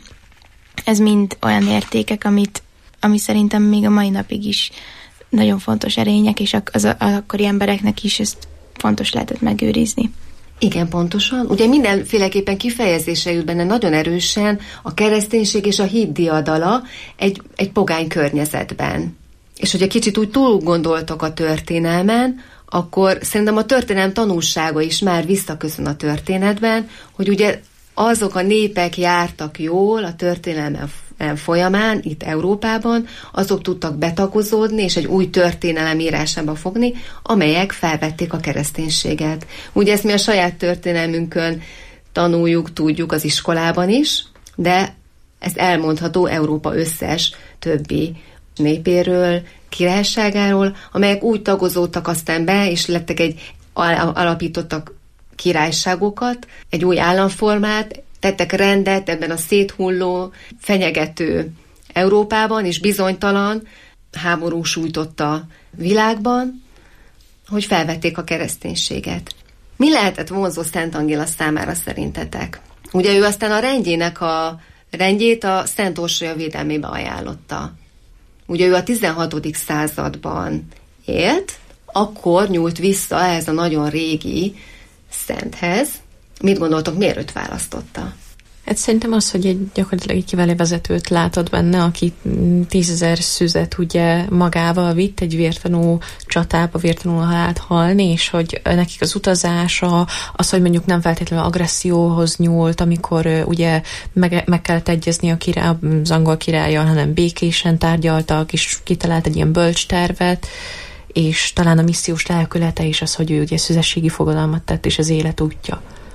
ez mind olyan értékek, amit, ami szerintem még a mai napig is nagyon fontos erények, és az, az akkori embereknek is ezt fontos lehetett megőrizni. Igen, pontosan. Ugye mindenféleképpen kifejezése jut benne nagyon erősen a kereszténység és a hit diadala egy, egy pogány környezetben. És hogyha kicsit úgy túl gondoltok a történelmen, akkor szerintem a történelem tanulsága is már visszaköszön a történetben, hogy ugye azok a népek jártak jól a történelem folyamán, itt Európában, azok tudtak betakozódni, és egy új történelem írásába fogni, amelyek felvették a kereszténységet. Ugye ezt mi a saját történelmünkön tanuljuk, tudjuk az iskolában is, de ez elmondható Európa összes többi népéről, királyságáról, amelyek úgy tagozódtak aztán be, és lettek egy, alapítottak királyságokat, egy új államformát, tettek rendet ebben a széthulló, fenyegető Európában, és bizonytalan, háború sújtotta világban, hogy felvették a kereszténységet. Mi lehetett vonzó Szent Angéla számára szerintetek? Ugye ő aztán a rendjének a rendjét a Szent Orsolya védelmébe ajánlotta. Ugye ő a tizenhatodik században élt, akkor nyúlt vissza ehhez a nagyon régi szenthez. Mit gondoltok, miért őt választotta? Hát szerintem az, hogy egy gyakorlatilag egy kiváló vezetőt látott benne, aki tízezer szüzet ugye magával vitt egy vértanú csatába, vértanú halált halni, és hogy nekik az utazása, az, hogy mondjuk nem feltétlenül agresszióhoz nyúlt, amikor ugye meg, meg kellett egyezni a király, az angol királlyal, hanem békésen tárgyaltak, és kitalált egy ilyen bölcs tervet, és talán a missziós lelkülete is az, hogy ő ugye szüzességi fogadalmat tett, és az élet útja.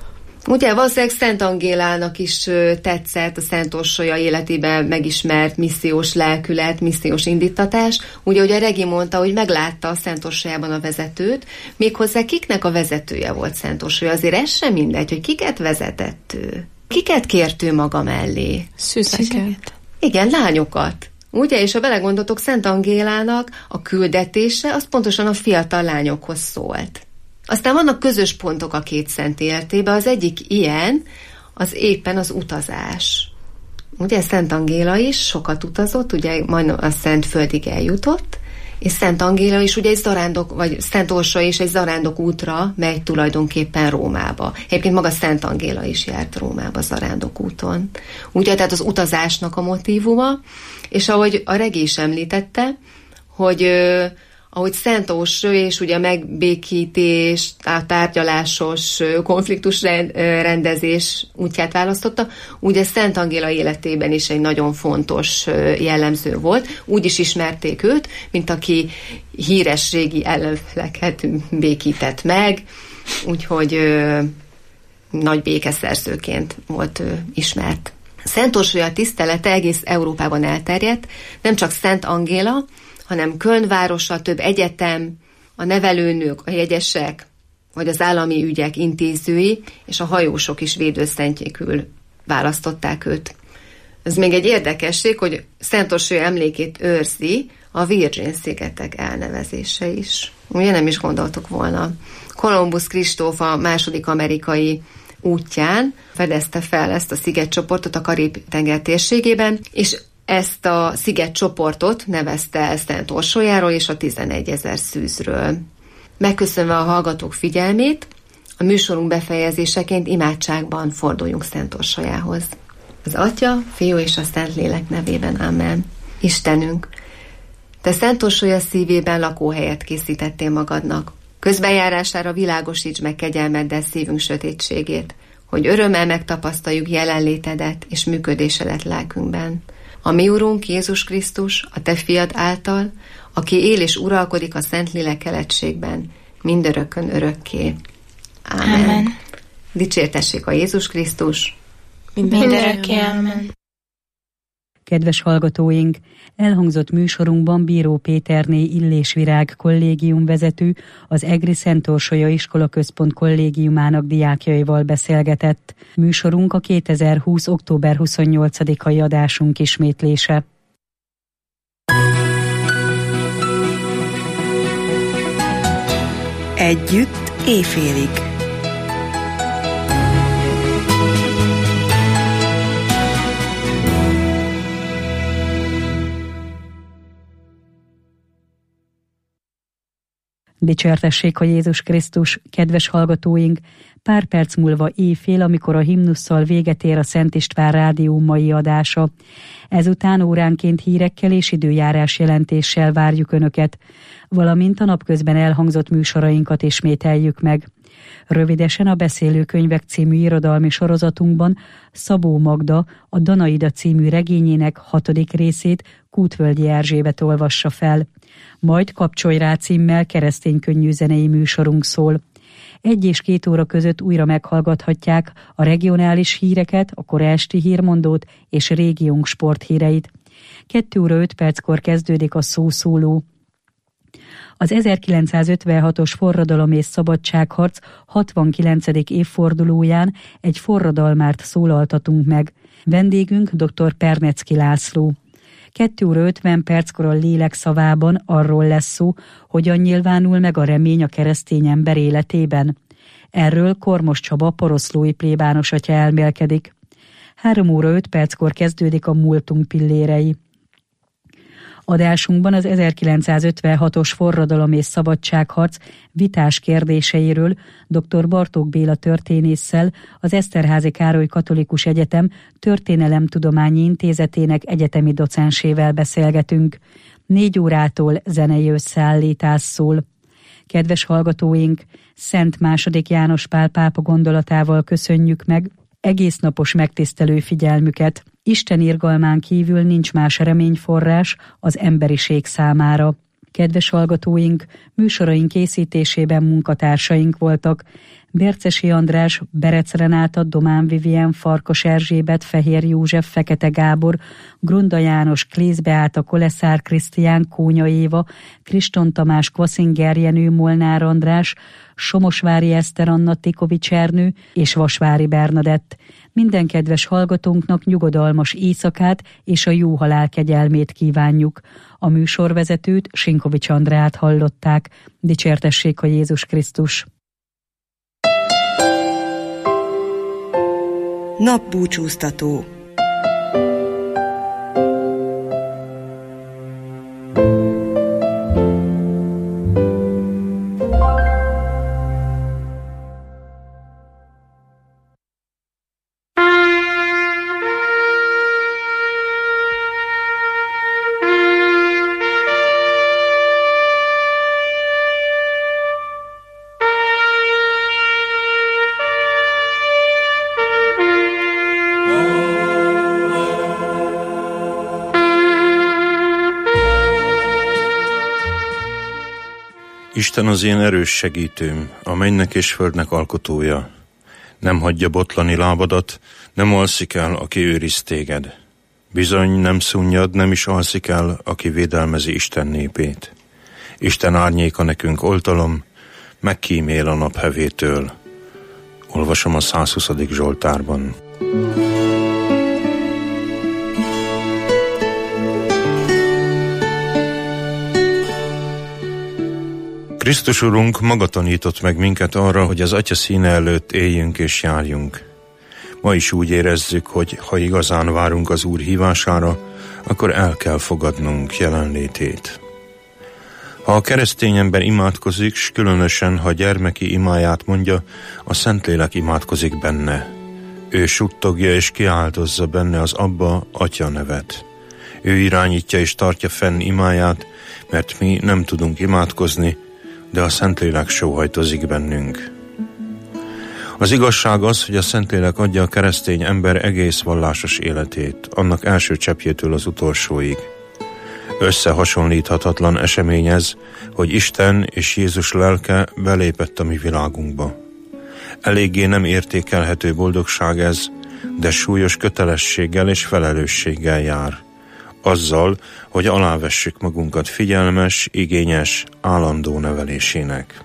Ugye valószínűleg Szent Angélának is tetszett a Szent Orsolya életében megismert missziós lelkület, missziós indítatás. Ugye, ugye a Regi mondta, hogy meglátta a Szent Orsolyában a vezetőt, méghozzá kiknek a vezetője volt Szent Orsolya. Azért ez sem mindegy, hogy kiket vezetett ő. Kiket kért ő maga mellé? Szűzeket. Igen, lányokat. Ugye, és ha belegondoltok, Szent Angélának a küldetése az pontosan a fiatal lányokhoz szólt. Aztán vannak közös pontok a két szent életében, az egyik ilyen, az éppen az utazás. Ugye Szent Angéla is sokat utazott, ugye majdnem a Szentföldig eljutott, és Szent Angéla is ugye egy zarándok, vagy Szent Orsolya is egy zarándok útra megy tulajdonképpen Rómába. Egyébként maga Szent Angéla is járt Rómába zarándok úton. Ugye, tehát az utazásnak a motívuma, és ahogy a Regi is említette, hogy ahogy Szent Orsolya és ugye a megbékítés, a tárgyalásos konfliktus rendezés útját választotta, ugye Szent Angéla életében is egy nagyon fontos jellemző volt. Úgy is ismerték őt, mint aki híres régi ellenfeleket békített meg, úgyhogy ö, nagy békeszerzőként volt ö, ismert. Szent Orsolya tisztelete egész Európában elterjedt, nem csak Szent Angéla, hanem Köln városa, több egyetem, a nevelőnők, a jegyesek, vagy az állami ügyek intézői, és a hajósok is védőszentjékül választották őt. Ez még egy érdekesség, hogy Szent Orsolya emlékét őrzi a Virgin-szigetek elnevezése is. Ugye nem is gondoltuk volna. Kolumbusz Kristóf a második amerikai útján fedezte fel ezt a szigetcsoportot a Karib-tenger térségében, és ezt a szigetcsoportot nevezte el Szent Orsolyáról és a tizenegyezer szűzről. Megköszönve a hallgatók figyelmét, a műsorunk befejezéseként imádságban forduljunk Szent Orsolyához. Az Atya, Fiú és a Szentlélek nevében, amen. Istenünk, Te Szent Orsolya szívében lakóhelyet készítettél magadnak. Közbenjárására világosíts meg kegyelmeddel szívünk sötétségét, hogy örömmel megtapasztaljuk jelenlétedet és működésedet lelkünkben. A mi Urunk Jézus Krisztus, a Te fiad által, aki él és uralkodik a Szentlélek keletségben, mindörökkön örökké. Ámen. Amen. Dicsértessék a Jézus Krisztus. Mindörökké. Amen. Kedves hallgatóink, elhangzott műsorunkban Bíró Péterné Illés Virág kollégium vezető, az Egri Szent Orsolya Iskola Központ kollégiumának diákjaival beszélgetett. Műsorunk a kétezer-húsz. október huszonnyolcadikai adásunk ismétlése. Együtt éjfélig. Dicsértessék a Jézus Krisztus, kedves hallgatóink! Pár perc múlva éjfél, amikor a himnusszal véget ér a Szent István Rádió mai adása. Ezután óránként hírekkel és időjárás jelentéssel várjuk Önöket, valamint a napközben elhangzott műsorainkat ismételjük meg. Rövidesen a Beszélőkönyvek című irodalmi sorozatunkban Szabó Magda a Danaida című regényének hatodik részét Kútvölgyi Erzsébet olvassa fel. Majd Kapcsolj rá címmel kereszténykönnyű zenei műsorunk szól. Egy és két óra között újra meghallgathatják a regionális híreket, a kora esti hírmondót és régiónk sporthíreit. Kettő óra öt perckor kezdődik a szószóló. Az ezerkilencszázötvenhatos forradalom és szabadságharc hatvankilencedik évfordulóján egy forradalmárt szólaltatunk meg. Vendégünk dr. Pernecki László. Kettő óra ötven perckor a lélek szavában arról lesz szó, hogyan nyilvánul meg a remény a keresztény ember életében. Erről Kormos Csaba poroszlói plébános atya elmélkedik. Három óra öt perckor kezdődik a múltunk pillérei. Adásunkban az ezerkilencszázötvenhatos forradalom és szabadságharc vitás kérdéseiről dr. Bartók Béla történésszel, az Eszterházy Károly Katolikus Egyetem Történelemtudományi Intézetének egyetemi docensével beszélgetünk. Négy órától zenei összeállítás szól. Kedves hallgatóink, Szent második János Pál pápa gondolatával köszönjük meg egésznapos megtisztelő figyelmüket. Isten irgalmán kívül nincs más reményforrás az emberiség számára. Kedves hallgatóink, műsoraink készítésében munkatársaink voltak: Bércesi András, Berec Renáta, Domán Vivien, Farkas Erzsébet, Fehér József, Fekete Gábor, Grunda János, Klész Beáta, Koleszár Krisztián, Kónya Éva, Kriston Tamás, Kvaszinger Jenő, Molnár András, Somosvári Eszter Anna, Tikovics Ernő és Vasvári Bernadett. Minden kedves hallgatónknak nyugodalmas éjszakát és a jó halál kegyelmét kívánjuk. A műsorvezetőt, Sinkovics Andrát hallották. Dicsértessék a Jézus Krisztus! Napbúcsúztató. Isten az én erős segítőm, a mennynek és földnek alkotója. Nem hagyja botlani lábadat, nem alszik el, aki őriz téged. Bizony nem szunnyad, nem is alszik el, aki védelmezi Isten népét. Isten árnyéka nekünk oltalom, megkímél a nap hevétől. Olvasom a százhuszadik Zsoltárban. Krisztus Urunk maga tanított meg minket arra, hogy az Atya színe előtt éljünk és járjunk. Ma is úgy érezzük, hogy ha igazán várunk az Úr hívására, akkor el kell fogadnunk jelenlétét. Ha a keresztény ember imádkozik, s különösen, ha gyermeki imáját mondja, a Szentlélek imádkozik benne. Ő suttogja és kiáltozza benne az Abba, Atya nevet. Ő irányítja és tartja fenn imáját, mert mi nem tudunk imádkozni, de a Szentlélek sóhajtozik bennünk. Az igazság az, hogy a Szentlélek adja a keresztény ember egész vallásos életét, annak első cseppjétől az utolsóig. Összehasonlíthatatlan esemény ez, hogy Isten és Jézus lelke belépett a mi világunkba. Eléggé nem értékelhető boldogság ez, de súlyos kötelességgel és felelősséggel jár. Azzal, hogy alávessük magunkat figyelmes, igényes, állandó nevelésének.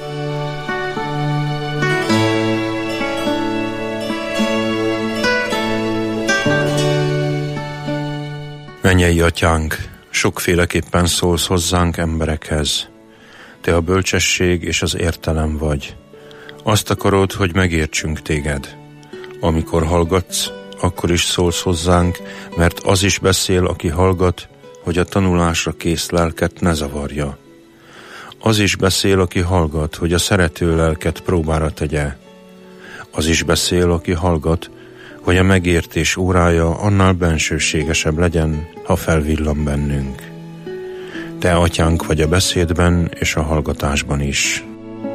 Mennyei Atyánk, sokféleképpen szólsz hozzánk emberekhez. Te a bölcsesség és az értelem vagy. Azt akarod, hogy megértsünk téged. Amikor hallgatsz, akkor is szólsz hozzánk, mert az is beszél, aki hallgat, hogy a tanulásra kész lelket ne zavarja. Az is beszél, aki hallgat, hogy a szerető lelket próbára tegye. Az is beszél, aki hallgat, hogy a megértés órája annál bensőségesebb legyen, ha felvillan bennünk. Te, Atyánk, vagy a beszédben és a hallgatásban is.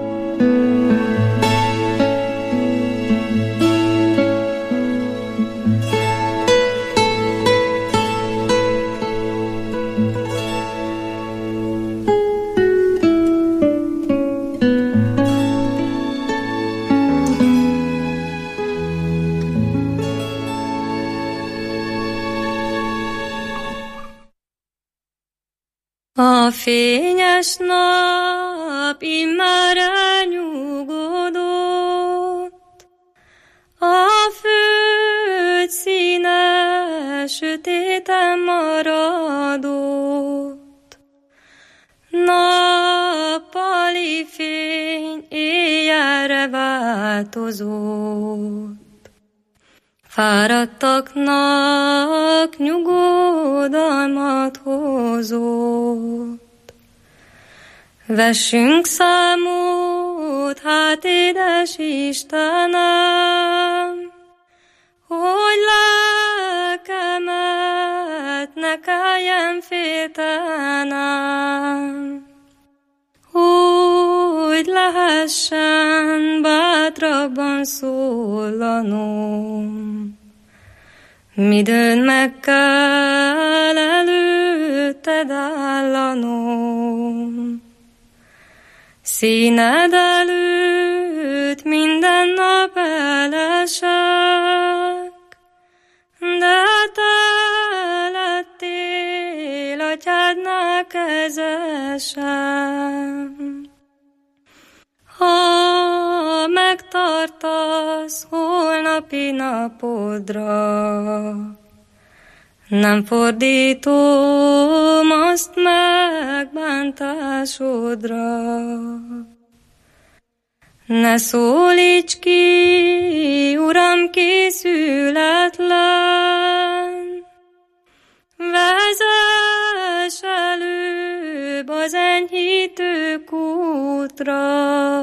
A fényes nap immár elnyugodott, a föld színe sötéten maradott. Nappali fény éjjelre változott. Fáradtaknak nyugodalmat hozott. Vessünk számot, hát édes Istenem, hogy lelkemet ne kelljen féltenem. Úgy lehessen bátrabban szólanom, midőn meg kell előtted állanom. Színed előtt mind minden nap elesek, de te lettél atyádnál kezesem. Ha megtartasz holnapi napodra, nem fordítom azt megbántásodra. Ne szólíts ki, Uram, készületlen, vezess előbb az enyhítő kútra,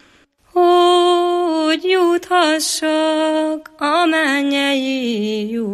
hogy juthassak a mennyei